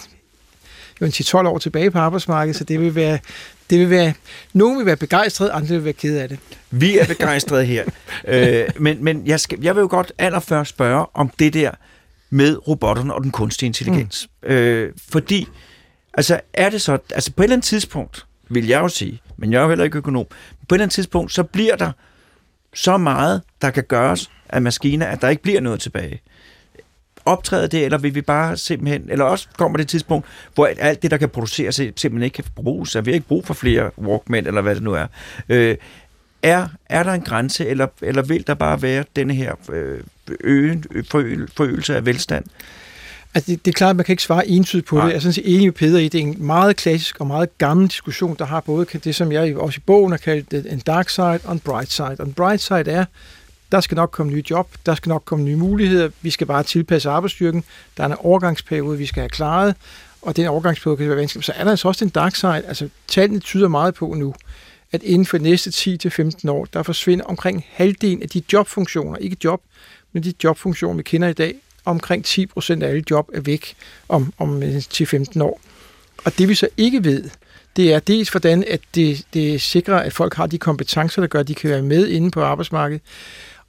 jo en ti til tolv år tilbage på arbejdsmarkedet, så det vil være Det vil være, nogen vil være begejstrede, andre vil være kede af det. Vi er begejstrede her. øh, men men jeg, skal, jeg vil jo godt allerførst spørge om det der med robotterne og den kunstige intelligens. Mm. Øh, fordi, altså er det så, altså på et eller andet tidspunkt, vil jeg jo sige, men jeg er jo heller ikke økonom, på et eller andet tidspunkt, så bliver der så meget, der kan gøres af maskiner, at der ikke bliver noget tilbage. Optræder det, eller vil vi bare simpelthen, eller også kommer det et tidspunkt, hvor alt det, der kan produceres, simpelthen ikke kan bruges, så vi har ikke brug for flere Walkman, eller hvad det nu er. Øh, er, er der en grænse, eller, eller vil der bare være denne her øh, øge, forøgelse, forøgelse af velstand? Altså, det, det er klart, at man kan ikke svare entydigt på Nej. det. Jeg er sådan set enig med Peder i, det er en meget klassisk og meget gammel diskussion, der har både det, som jeg også i bogen har kaldt en dark side og en bright side. Og en bright side er, der skal nok komme nye job, der skal nok komme nye muligheder, vi skal bare tilpasse arbejdsstyrken, der er en overgangsperiode, vi skal have klaret, og den overgangsperiode kan være vanskelig. Så er der altså også en dark side, altså tallene tyder meget på nu, at inden for de næste ti til femten år, der forsvinder omkring halvdelen af de jobfunktioner, ikke job, men de jobfunktioner, vi kender i dag, omkring ti procent af alle job er væk om, om ti til femten år. Og det vi så ikke ved, det er dels hvordan, at det, det sikrer, at folk har de kompetencer, der gør, at de kan være med inde på arbejdsmarkedet,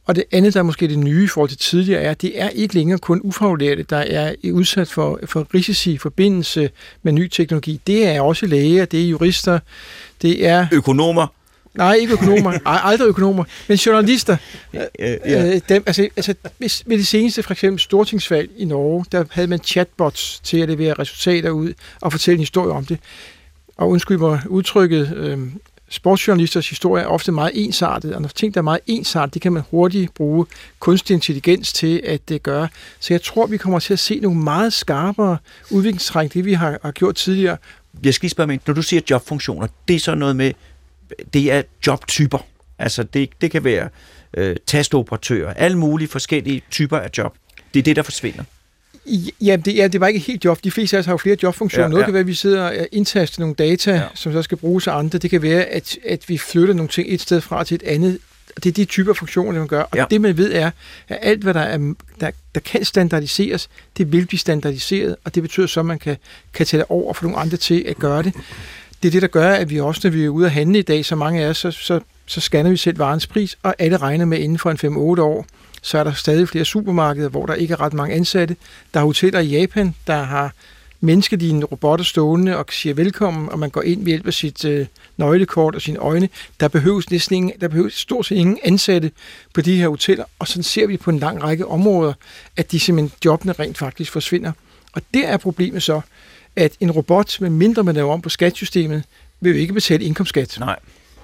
Og det andet, der er måske det nye i forhold til tidligere, er, at det er ikke længere kun ufaglærte, der er udsat for, for risici i forbindelse med ny teknologi. Det er også læger, det er jurister, det er... Økonomer? Nej, ikke økonomer. Ej, aldrig økonomer, men journalister. Ja, ja. Øh, dem, altså, altså, ved det seneste, for eksempel stortingsvalg i Norge, der havde man chatbots til at levere resultater ud og fortælle en historie om det. Og undskyld mig udtrykket, øh, sportsjournalisters historie er ofte meget ensartet, og når ting, der er meget ensartet, det kan man hurtigt bruge kunstig intelligens til at uh, gøre. Så jeg tror, vi kommer til at se nogle meget skarpere udviklingstræk, det vi har, har gjort tidligere. Jeg skal lige spørge mig, når du siger jobfunktioner, det er så noget med, det er jobtyper. Altså det, det kan være øh, tastoperatører, alle mulige forskellige typer af job. Det er det, der forsvinder. Ja, det, ja, det var ikke helt job. De fleste af os har jo flere jobfunktioner. Ja, ja. Noget kan være, at vi sidder og indtaster nogle data, ja. som så skal bruges af andre. Det kan være, at, at vi flytter nogle ting et sted fra til et andet. Det er de typer funktioner, man gør. Og ja. det, man ved, er, at alt, hvad der, er, der, der kan standardiseres, det vil blive standardiseret, og det betyder så, at man kan, kan tage det over og få nogle andre til at gøre det. Det er det, der gør, at vi også, når vi er ude at handle i dag, så mange af os, så, så, så scanner vi selv varens pris, og alle regner med inden for en fem otte år, så er der stadig flere supermarkeder, hvor der ikke er ret mange ansatte. Der er hoteller i Japan, der har menneskelignende robotter stående og siger velkommen, og man går ind ved hjælp af sit øh, nøglekort og sine øjne. Der behøves næsten ingen, der behøves stort set ingen ansatte på de her hoteller, og sådan ser vi på en lang række områder, at de simpelthen jobbene rent faktisk forsvinder. Og der er problemet så, at en robot, med mindre man laver om på skatsystemet, vil jo ikke betale indkomstskat. Nej.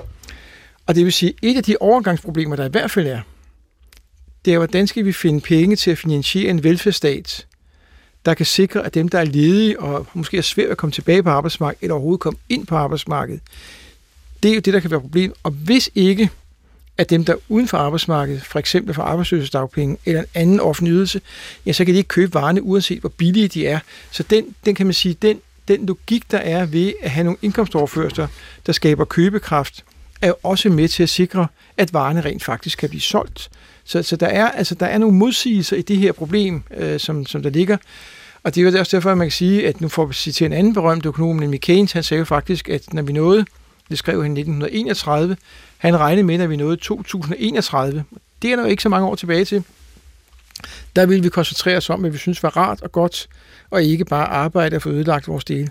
Og det vil sige, et af de overgangsproblemer, der i hvert fald er, det er, hvordan skal vi finde penge til at finansiere en velfærdsstat, der kan sikre, at dem, der er ledige og måske er svært at komme tilbage på arbejdsmarkedet, eller overhovedet komme ind på arbejdsmarkedet, det er jo det, der kan være problem. Og hvis ikke, at dem, der er uden for arbejdsmarkedet, for eksempel for arbejdsløshedsdagpenge eller en anden offentlig ydelse, ja, så kan de ikke købe varerne, uanset hvor billige de er. Så den, den kan man sige, den, den logik, der er ved at have nogle indkomstoverførsler, der skaber købekraft, er jo også med til at sikre, at varerne rent faktisk kan blive solgt. Så, så der, er, altså, der er nogle modsigelser i det her problem, øh, som, som der ligger. Og det er jo også derfor, at man kan sige, at nu får vi citere en anden berømt økonom, nemlig Keynes, han sagde jo faktisk, at når vi nåede, det skrev han i nitten enogtredive, han regnede med, at vi nåede to tusind enogtredive. Det er der jo ikke så mange år tilbage til. Der ville vi koncentrere os om, hvad vi synes var rart og godt, og ikke bare arbejde og få ødelagt vores dele.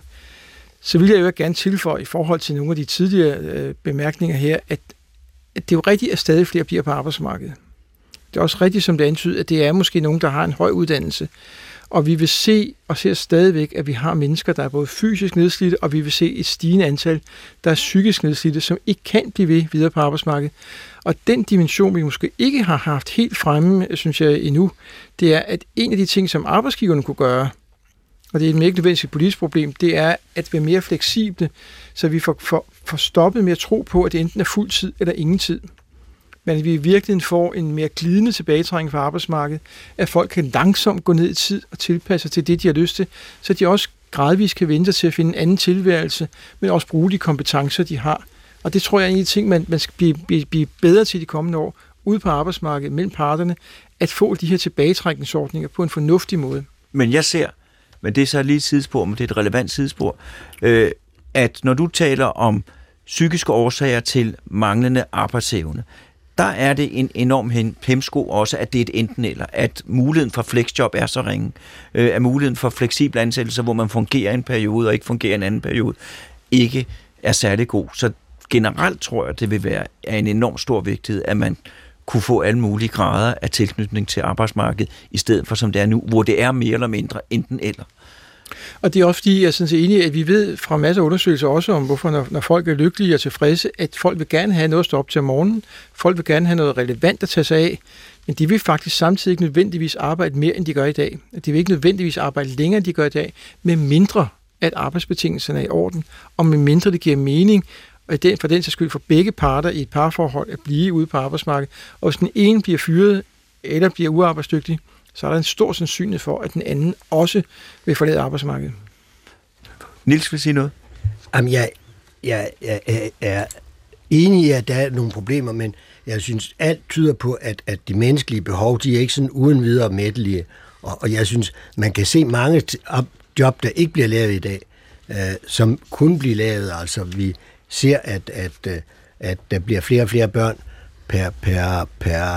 Så vil jeg jo gerne tilføje i forhold til nogle af de tidligere øh, bemærkninger her, at, at det er jo rigtigt, at stadig flere bliver på arbejdsmarkedet. Det er også rigtigt, som det antyder, at det er måske nogen, der har en høj uddannelse. Og vi vil se, og ser stadigvæk, at vi har mennesker, der er både fysisk nedslidte, og vi vil se et stigende antal, der er psykisk nedslidte, som ikke kan blive ved videre på arbejdsmarkedet. Og den dimension, vi måske ikke har haft helt fremme, synes jeg endnu, det er, at en af de ting, som arbejdsgiverne kunne gøre, og det er et ikke nødvendigt politisk problem, det er at være mere fleksible, så vi får, får, får stoppet med at tro på, at det enten er fuld tid eller ingen tid. Men at vi i virkeligheden får en mere glidende tilbagetrækning fra arbejdsmarkedet, at folk kan langsomt gå ned i tid og tilpasse sig til det, de har lyst til, så de også gradvist kan vente til at finde en anden tilværelse, men også bruge de kompetencer, de har. Og det tror jeg er en af de ting, man, man skal blive, blive, blive bedre til de kommende år, ude på arbejdsmarkedet, mellem parterne, at få de her tilbagetrækningsordninger på en fornuftig måde. Men jeg ser, men det er så lige et sidespor, men det er et relevant sidespor, øh, at når du taler om psykiske årsager til manglende arbejdsevne, der er det en enorm hemsko også, at det er et enten eller, at muligheden for flexjob er så ringe, øh, at muligheden for fleksible ansættelser, hvor man fungerer en periode og ikke fungerer en anden periode, ikke er særlig god. Så generelt tror jeg, det vil være af en enorm stor vigtighed, at man kunne få alle mulige grader af tilknytning til arbejdsmarkedet, i stedet for som det er nu, hvor det er mere eller mindre enten eller. Og det er også fordi, jeg er sådan set enig, at vi ved fra masser af undersøgelser også om, hvorfor når, når folk er lykkelige og tilfredse, at folk vil gerne have noget at stå op til om morgenen, folk vil gerne have noget relevant at tage sig af, men de vil faktisk samtidig ikke nødvendigvis arbejde mere, end de gør i dag. De vil ikke nødvendigvis arbejde længere, end de gør i dag, med mindre at arbejdsbetingelserne er i orden, og med mindre det giver mening, og den, for den så skyld for begge parter i et parforhold at blive ude på arbejdsmarkedet. Og hvis den ene bliver fyret eller bliver uarbejdsdygtig, så er der en stor sandsynlighed for, at den anden også vil forlade arbejdsmarkedet. Niels vil sige noget? Jamen, jeg, jeg, jeg, jeg er enig i, at der er nogle problemer, men jeg synes, alt tyder på, at, at de menneskelige behov, de er ikke sådan uden videre mættelige. Og, og jeg synes, man kan se mange job, der ikke bliver lavet i dag, øh, som kun bliver lavet. Altså, vi ser, at, at, at der bliver flere og flere børn per, per, per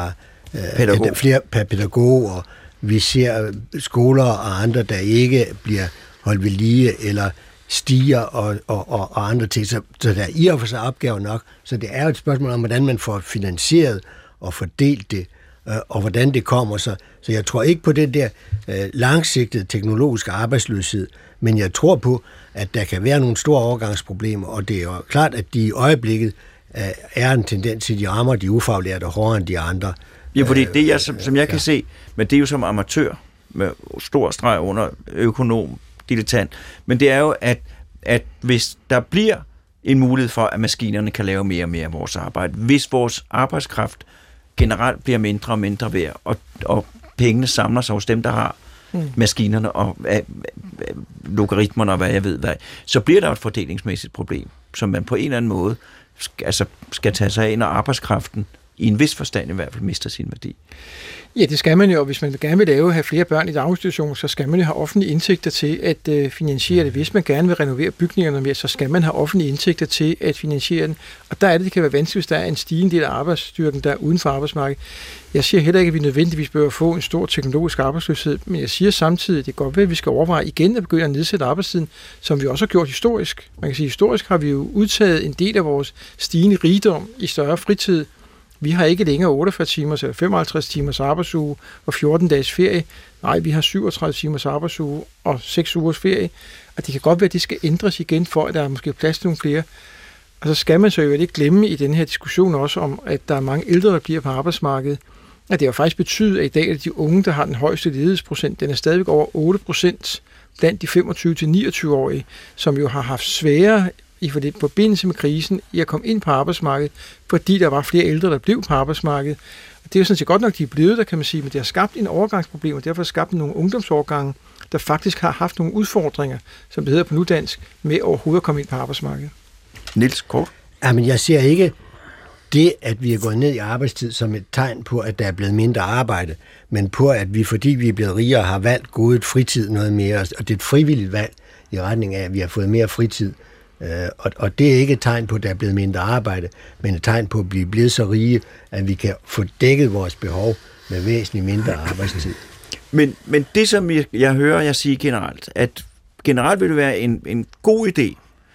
pædagog. flere per pædagog, og vi ser skoler og andre, der ikke bliver holdt ved lige, eller stiger og, og, og, og andre ting. Så, så der er i og for sig opgaver nok. Så det er jo et spørgsmål om, hvordan man får finansieret og fordelt det, øh, og hvordan det kommer. Så, så jeg tror ikke på den der øh, langsigtede teknologiske arbejdsløshed, men jeg tror på, at der kan være nogle store overgangsproblemer, og det er jo klart, at de i øjeblikket øh, er en tendens til, at de rammer de ufaglærte hårdere end de andre. Ja, fordi det, jeg, som, som jeg kan se, men det er jo som amatør, med stor streg under økonom, dilettant, men det er jo, at, at hvis der bliver en mulighed for, at maskinerne kan lave mere og mere af vores arbejde, hvis vores arbejdskraft generelt bliver mindre og mindre værd, og, og pengene samler sig hos dem, der har mm. maskinerne og øh, øh, logaritmerne og hvad jeg ved hvad, så bliver der et fordelingsmæssigt problem, som man på en eller anden måde skal, altså, skal tage sig af, når arbejdskraften i en vis forstand i hvert fald mister sin værdi. Ja, det skal man jo, og hvis man gerne vil lave have flere børn i daginstitutioner, så skal man jo have offentlige indtægter til at øh, finansiere det. Hvis man gerne vil renovere bygningerne mere, så skal man have offentlige indtægter til at finansiere den. Og der er det, det kan være vanskeligt, hvis der er en stigende del af arbejdsstyrken, der er uden for arbejdsmarkedet. Jeg siger heller ikke, at vi nødvendigvis bør få en stor teknologisk arbejdsløshed, men jeg siger samtidig, at det går ved, at vi skal overveje igen at begynde at nedsætte arbejdstiden, som vi også har gjort historisk. Man kan sige, at historisk har vi jo udtaget en del af vores stigende rigdom i større fritid. Vi har ikke længere otteogfyrre timers eller femoghalvtreds timers arbejdsuge og fjorten dages ferie. Nej, vi har syvogtredive timers arbejdsuge og seks ugers ferie. Og det kan godt være, at det skal ændres igen, for at der er måske plads til nogle flere. Og så skal man så jo ikke glemme i den her diskussion også om, at der er mange ældre, der bliver på arbejdsmarkedet. At det jo faktisk betyder, at i dag er de unge, der har den højeste ledighedsprocent, den er stadigvæk over otte procent blandt de femogtyve til niogtyve-årige, som jo har haft svære i forbindelse med krisen i at komme ind på arbejdsmarkedet, fordi der var flere ældre, der blev på arbejdsmarkedet. Og det er jo sådan set godt nok, de er blevet der, kan man sige, men det har skabt en overgangsproblem, og derfor har skabt nogle ungdomsårgange, der faktisk har haft nogle udfordringer, som det hedder på nudansk, med overhovedet at komme ind på arbejdsmarkedet. Niels Kort? Jamen, jeg ser ikke det, at vi er gået ned i arbejdstid, som et tegn på, at der er blevet mindre arbejde, men på, at vi, fordi vi er blevet rigere, har valgt godet fritid noget mere, og det er et frivilligt valg i retning af, at vi har fået mere fritid. Uh, og, og det er ikke et tegn på, at der er blevet mindre arbejde, men et tegn på at blive blevet så rige, at vi kan få dækket vores behov med væsentligt mindre arbejdstid. Men, men det, som jeg, jeg hører jeg sige generelt, at generelt vil det være en, en god idé,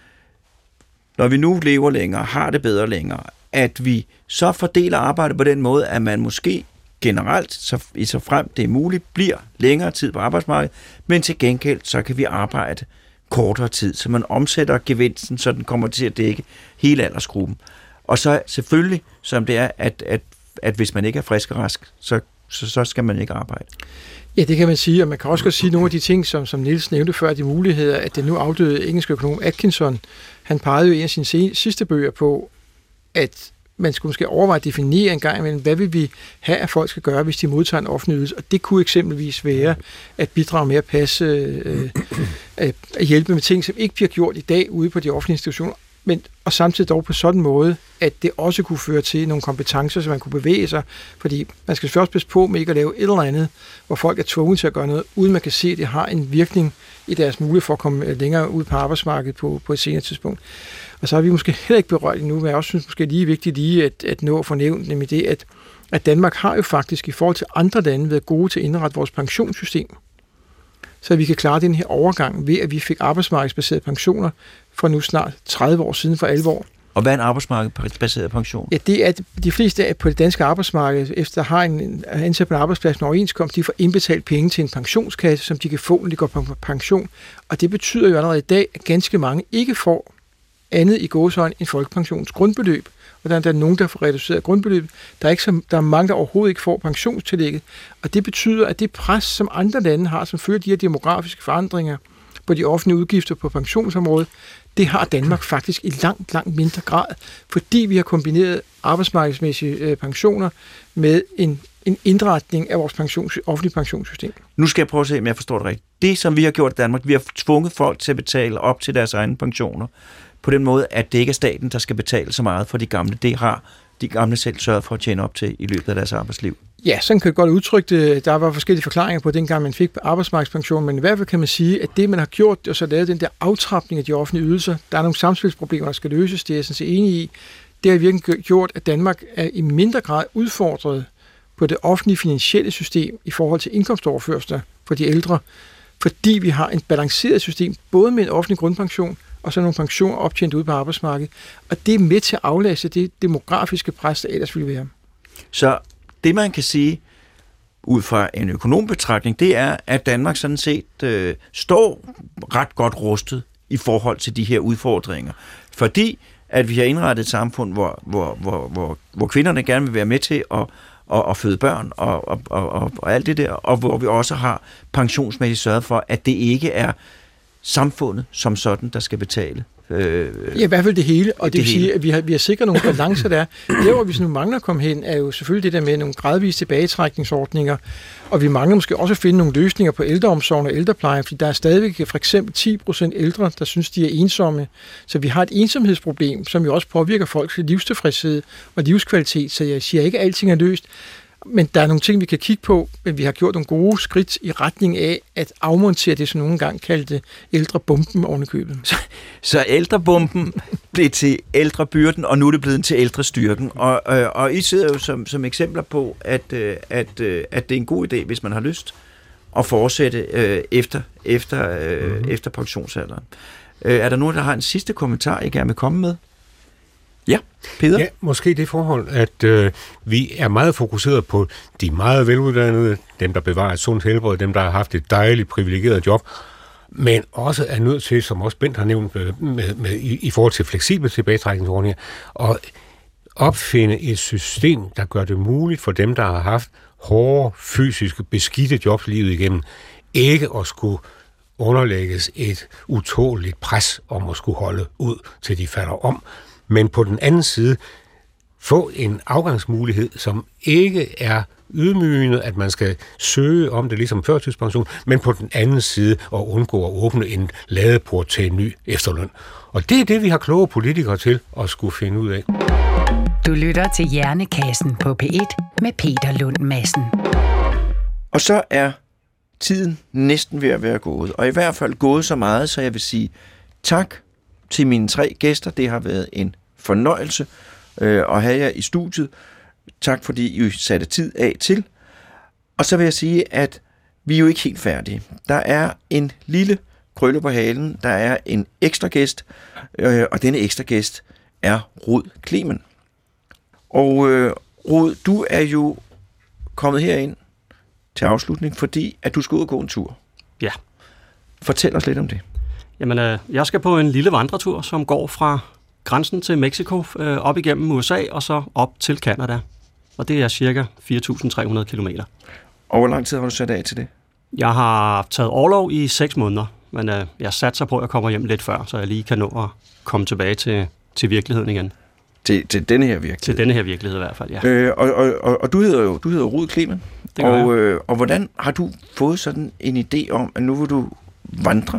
når vi nu lever længere, har det bedre længere, at vi så fordeler arbejdet på den måde, at man måske generelt, så, i så frem det er muligt, bliver længere tid på arbejdsmarkedet, men til gengæld, så kan vi arbejde kortere tid, så man omsætter gevinsten, så den kommer til at dække hele aldersgruppen. Og så selvfølgelig, som det er, at, at, at hvis man ikke er frisk og rask, så, så, så skal man ikke arbejde. Ja, det kan man sige, og man kan også godt sige nogle af de ting, som, som Niels nævnte før, de muligheder, at den nu afdøde engelske økonom Atkinson, han pegede jo i en af sine sidste bøger på, at man skulle måske overveje at definere en gang imellem, hvad vil vi have, at folk skal gøre, hvis de modtager en offentlig ydelse. Og det kunne eksempelvis være at bidrage med at passe, øh, at hjælpe med ting, som ikke bliver gjort i dag ude på de offentlige institutioner, men og samtidig dog på sådan en måde, at det også kunne føre til nogle kompetencer, så man kunne bevæge sig, fordi man skal først passe på med ikke at lave et eller andet, hvor folk er tvunget til at gøre noget, uden man kan se, at det har en virkning i deres mulighed for at komme længere ud på arbejdsmarkedet på, på et senere tidspunkt. Og så har vi måske heller ikke berørt endnu, men jeg også synes måske er lige vigtigt lige at, at nå at få nævnt, nemlig det, at, at Danmark har jo faktisk i forhold til andre lande været gode til at indrette vores pensionssystem, så vi kan klare den her overgang ved, at vi fik arbejdsmarkedsbaserede pensioner for nu snart tredive år siden for alvor. Og hvad er en arbejdsmarkedsbaseret pension? Ja, det er, at de fleste på det danske arbejdsmarked, efter at har en ansat på en arbejdsplads med overenskomst, de får indbetalt penge til en pensionskasse, som de kan få, når de går på pension. Og det betyder jo allerede i dag, at ganske mange ikke får andet i gåseøjne end folkepensionens grundbeløb. Og der er der nogen, der får reduceret grundbeløbet. Der er, ikke så, der er mange, der overhovedet ikke får pensionstillægget. Og det betyder, at det pres, som andre lande har, som følger de her demografiske forandringer på de offentlige udgifter på pensionsområdet, det har Danmark faktisk i langt, langt mindre grad, fordi vi har kombineret arbejdsmarkedsmæssige øh, pensioner med en, en indretning af vores pensions, offentlige pensionssystem. Nu skal jeg prøve at se, om jeg forstår det rigtigt. Det, som vi har gjort i Danmark, vi har tvunget folk til at betale op til deres egne pensioner, på den måde, at det ikke er staten, der skal betale så meget for de gamle. Det har de gamle selv sørget for at tjene op til i løbet af deres arbejdsliv. Ja, sådan kan jeg godt udtrykke det. Der var forskellige forklaringer på, dengang man fik arbejdsmarkedspension, men i hvert fald kan man sige, at det, man har gjort, og så lavet den der aftrapning af de offentlige ydelser, der er nogle samspilsproblemer, der skal løses, det er jeg sådan set enig i. Det har virkelig gjort, at Danmark er i mindre grad udfordret på det offentlige finansielle system i forhold til indkomstoverførsler for de ældre, fordi vi har en balanceret system, både med en offentlig grundpension og så nogle pensioner optjent ude på arbejdsmarkedet. Og det er med til at aflaste det demografiske pres, der ellers ville være. Så det, man kan sige ud fra en økonombetragtning, det er, at Danmark sådan set øh, står ret godt rustet i forhold til de her udfordringer. Fordi at vi har indrettet et samfund, hvor, hvor, hvor, hvor, hvor kvinderne gerne vil være med til at, at, at føde børn og, og, og, og alt det der, og hvor vi også har pensionsmæssigt sørget for, at det ikke er samfundet som sådan, der skal betale. Øh, ja, i hvert fald det hele, og det, det vil hele. sige, at vi har, vi har sikret nogle balancer der. Der, hvor vi så nu mangler at komme hen, er jo selvfølgelig det der med nogle gradvise tilbagetrækningsordninger, og vi mangler måske også at finde nogle løsninger på ældreomsorgen og ældrepleje, fordi der er stadigvæk for eksempel ti procent ældre, der synes, de er ensomme. Så vi har et ensomhedsproblem, som jo også påvirker folks livstilfredshed og livskvalitet, så jeg siger ikke, at alting er løst. Men der er nogle ting, vi kan kigge på, men vi har gjort nogle gode skridt i retning af at afmontere det, som nogle gange kaldte ældrebomben ovenikøbet. Så, så ældrebomben blev til ældrebyrden, og nu er det blevet til ældrestyrken. Og, øh, og I sidder jo som, som eksempler på, at, øh, at, øh, at det er en god idé, hvis man har lyst, at fortsætte øh, efter, efter, øh, mm-hmm. efter pensionsalderen. Øh, er der nogen, der har en sidste kommentar, I gerne vil komme med? Ja, Peter? Ja, måske det forhold, at øh, vi er meget fokuseret på de meget veluddannede, dem der bevarer et sundt helbred, dem der har haft et dejligt privilegeret job, men også er nødt til, som også Bent har nævnt med, med, med, i, i forhold til fleksible tilbagetrækningsordninger, at opfinde et system, der gør det muligt for dem, der har haft hårde, fysiske, beskidte jobs livet igennem, ikke at skulle underlægges et utåligt pres om at skulle holde ud, til de falder om, men på den anden side få en afgangsmulighed, som ikke er ydmygende, at man skal søge om det ligesom førtidspension, men på den anden side at undgå at åbne en ladeport til en ny efterløn. Og det er det, vi har kloge politikere til at skulle finde ud af. Du lytter til Hjernekassen på P et med Peter Lund Madsen. Og så er tiden næsten ved at være gået, og i hvert fald gået så meget, så jeg vil sige tak til mine tre gæster. Det har været en fornøjelse øh, at have jer i studiet. Tak fordi I satte tid af til. Og så vil jeg sige, at vi er jo ikke helt færdige. Der er en lille krølle på halen. Der er en ekstra gæst, øh, og denne ekstra gæst er Rud Clemen. Og øh, Rud, du er jo kommet herind til afslutning, fordi at du skal ud og gå en tur. Ja. Fortæl os lidt om det. Jamen, øh, jeg skal på en lille vandretur, som går fra grænsen til Mexico, øh, op igennem U S A og så op til Canada. Og det er cirka fire tusind tre hundrede kilometer. Og hvor lang tid har du sat af til det? Jeg har taget orlov i seks måneder, men øh, jeg satser på, at jeg kommer hjem lidt før, så jeg lige kan nå at komme tilbage til, til virkeligheden igen. Til, til denne her virkelighed? Til denne her virkelighed i hvert fald, ja. Øh, og, og, og, og du hedder jo du hedder Rud Clemen. Og, øh, og hvordan har du fået sådan en idé om, at nu vil du vandre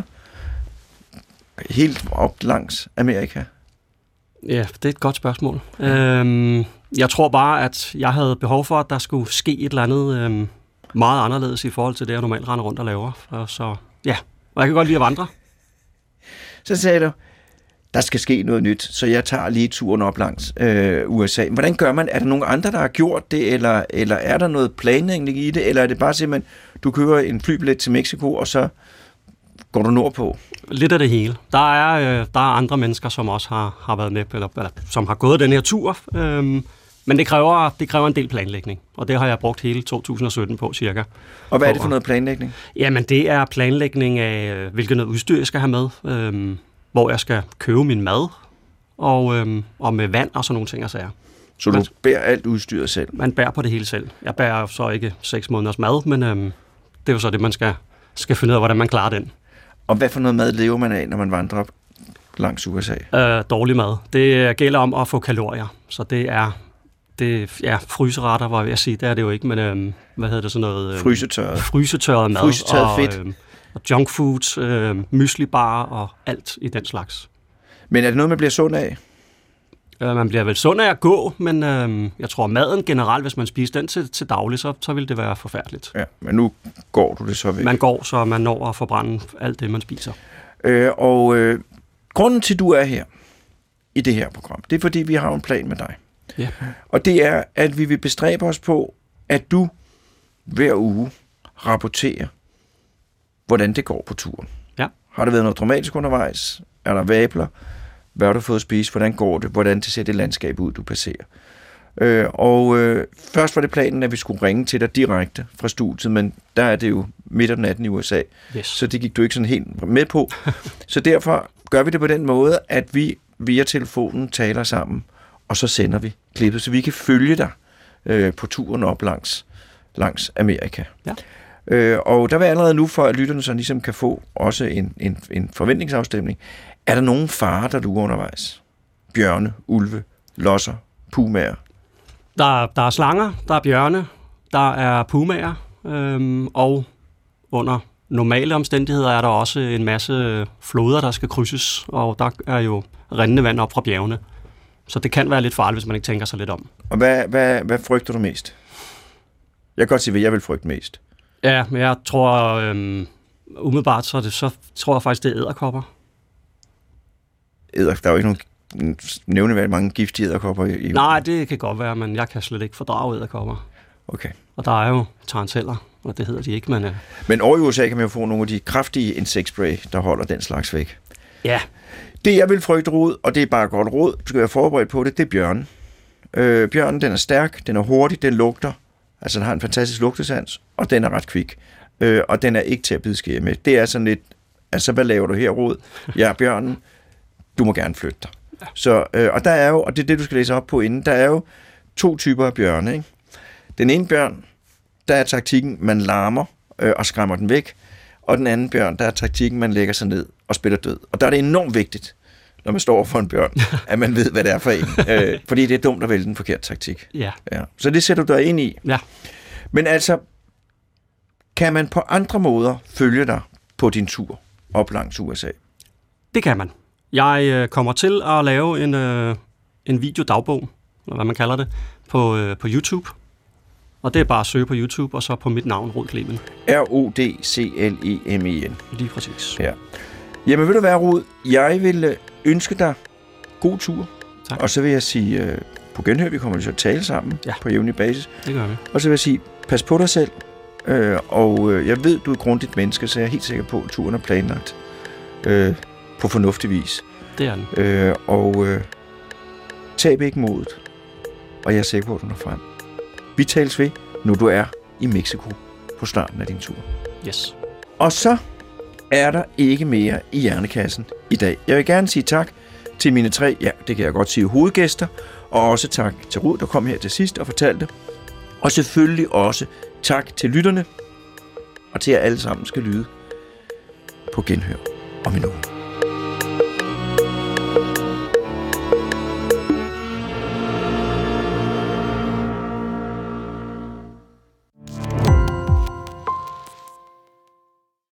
helt op langs Amerika? Ja, det er et godt spørgsmål. Øhm, jeg tror bare, at jeg havde behov for, at der skulle ske et eller andet øhm, meget anderledes i forhold til det, jeg normalt render rundt og laver. Og så ja, og jeg kan godt lide at vandre. Så sagde du, der skal ske noget nyt, så jeg tager lige turen op langs øh, U S A. Hvordan gør man? Er der nogen andre, der har gjort det, eller, eller er der noget planlægning i det, eller er det bare simpelthen, du køber en flybillet til Mexico, og så går du nordpå? Lidt af det hele. Der er, øh, der er andre mennesker, som også har, har været med, eller, eller som har gået den her tur, øhm, men det kræver, det kræver en del planlægning, og det har jeg brugt hele to tusind og sytten på cirka. Og hvad er det for noget planlægning? Jamen, det er planlægning af, hvilket noget udstyr jeg skal have med, øhm, hvor jeg skal købe min mad, og, øhm, og med vand og sådan nogle ting og sager. Så du bærer alt udstyret selv? Man bærer på det hele selv. Jeg bærer så ikke seks måneders mad, men øhm, det er jo så det, man skal, skal finde ud af, hvordan man klarer den. Og hvad for noget mad lever man af, når man vandrer op langs U S A? Øh, dårlig mad. Det gælder om at få kalorier. Så det er, det, ja, fryseretter, var jeg ved at sige. Det er det jo ikke, men øhm, hvad hedder det sådan noget? Øhm, Frysetørret. Frysetørret mad. Frysetørret og, fedt. Øhm, og junk food, øhm, myslibar og alt i den slags. Men er det noget, man bliver sund af? Øh, man bliver vel sund af at gå, men øhm, jeg tror, maden generelt, hvis man spiser den til, til daglig, så, så vil det være forfærdeligt. Ja, men nu går du det så væk. Man går, så man når at forbrænde alt det, man spiser. Øh, og øh, grunden til, at du er her i det her program, det er, fordi vi har en plan med dig. Ja. Og det er, at vi vil bestræbe os på at du hver uge rapporterer, hvordan det går på turen. Ja. Har der været noget dramatisk undervejs? Er der vabler? Hvad har du fået at spise? Hvordan går det? Hvordan det ser det landskab ud, du passerer? Øh, og øh, først var det planen, at vi skulle ringe til dig direkte fra studiet, men der er det jo midt om natten i U S A, yes. så det gik du ikke sådan helt med på. Så derfor gør vi det på den måde, at vi via telefonen taler sammen, og så sender vi klippet, så vi kan følge dig øh, på turen op langs, langs Amerika. Ja. Øh, og der vil allerede nu, for at lytterne så ligesom kan få også en, en, en forventningsafstemning, er der nogen farer, der du er undervejs? Bjørne, ulve, losser, pumaer? Der, der er slanger, der er bjørne, der er pumaer, øhm, og under normale omstændigheder er der også en masse floder, der skal krydses, og der er jo rindende vand op fra bjergene. Så det kan være lidt farligt, hvis man ikke tænker sig lidt om. Og hvad, hvad, hvad frygter du mest? Jeg kan godt sige, hvad jeg vil frygte mest. Ja, men jeg tror, øhm, umiddelbart, så, det, så tror jeg faktisk, det er edderkopper. Edder, der er jo ikke nogen nævneværdigt mange giftige edderkopper i, i Nej, det kan godt være, men jeg kan slet ikke fordrage edderkopper. Okay. Og der er jo taranteller, og det hedder de ikke, men... Øh... Men over i U S A kan man jo få nogle af de kraftige insektspray, der holder den slags væk. Ja. Det, jeg vil frygte råd, og det er bare godt råd, du skal være forberedt på det, det er bjørnen. Øh, bjørnen, den er stærk, den er hurtig, den lugter. Altså, den har en fantastisk lugtesans, og den er ret kvik. Øh, og den er ikke til at bide skære med. Det er sådan lidt, altså, hvad laver du her, råd? Ja, bjørnen, du må gerne flytte dig. Ja. Så, øh, og der er jo, og det er det, du skal læse op på inden, der er jo to typer af bjørne, ikke? Den ene bjørn, der er taktikken, man larmer øh, og skræmmer den væk, og den anden bjørn, der er taktikken, man lægger sig ned og spiller død. Og der er det enormt vigtigt, når man står for en bjørn, at man ved, hvad det er for en. Øh, fordi det er dumt at vælge den forkerte taktik. Ja. Ja. Så det sætter du dig ind i. Ja. Men altså, kan man på andre måder følge dig på din tur op langs U S A? Det kan man. Jeg øh, kommer til at lave en, øh, en videodagbog, eller hvad man kalder det, på, øh, på YouTube. Og det er bare at søge på YouTube, og så på mit navn, Rud Clemen. R O D C L E M E N. Lige præcis. Ja. Jamen vil du være, Rud, jeg vil ønske dig god tur. Tak. Og så vil jeg sige, øh, på genhør, vi kommer til at tale sammen ja. på jævnlig basis. Det gør vi. Og så vil jeg sige, pas på dig selv. Øh, og øh, jeg ved, du er et grundigt menneske, så jeg er helt sikker på, at turen er planlagt øh, på fornuftig vis. Det er den. Øh, og øh, tab ikke modet. Og jeg er sikker på, at du når frem. Vi tales ved, når du er i Mexico på starten af din tur. Yes. Og så er der ikke mere i Hjernekassen i dag. Jeg vil gerne sige tak til mine tre, ja, det kan jeg godt sige, hovedgæster, og også tak til Rud, der kom her til sidst og fortalte. Og selvfølgelig også tak til lytterne, og til at alle sammen skal lyde på genhør om en uge.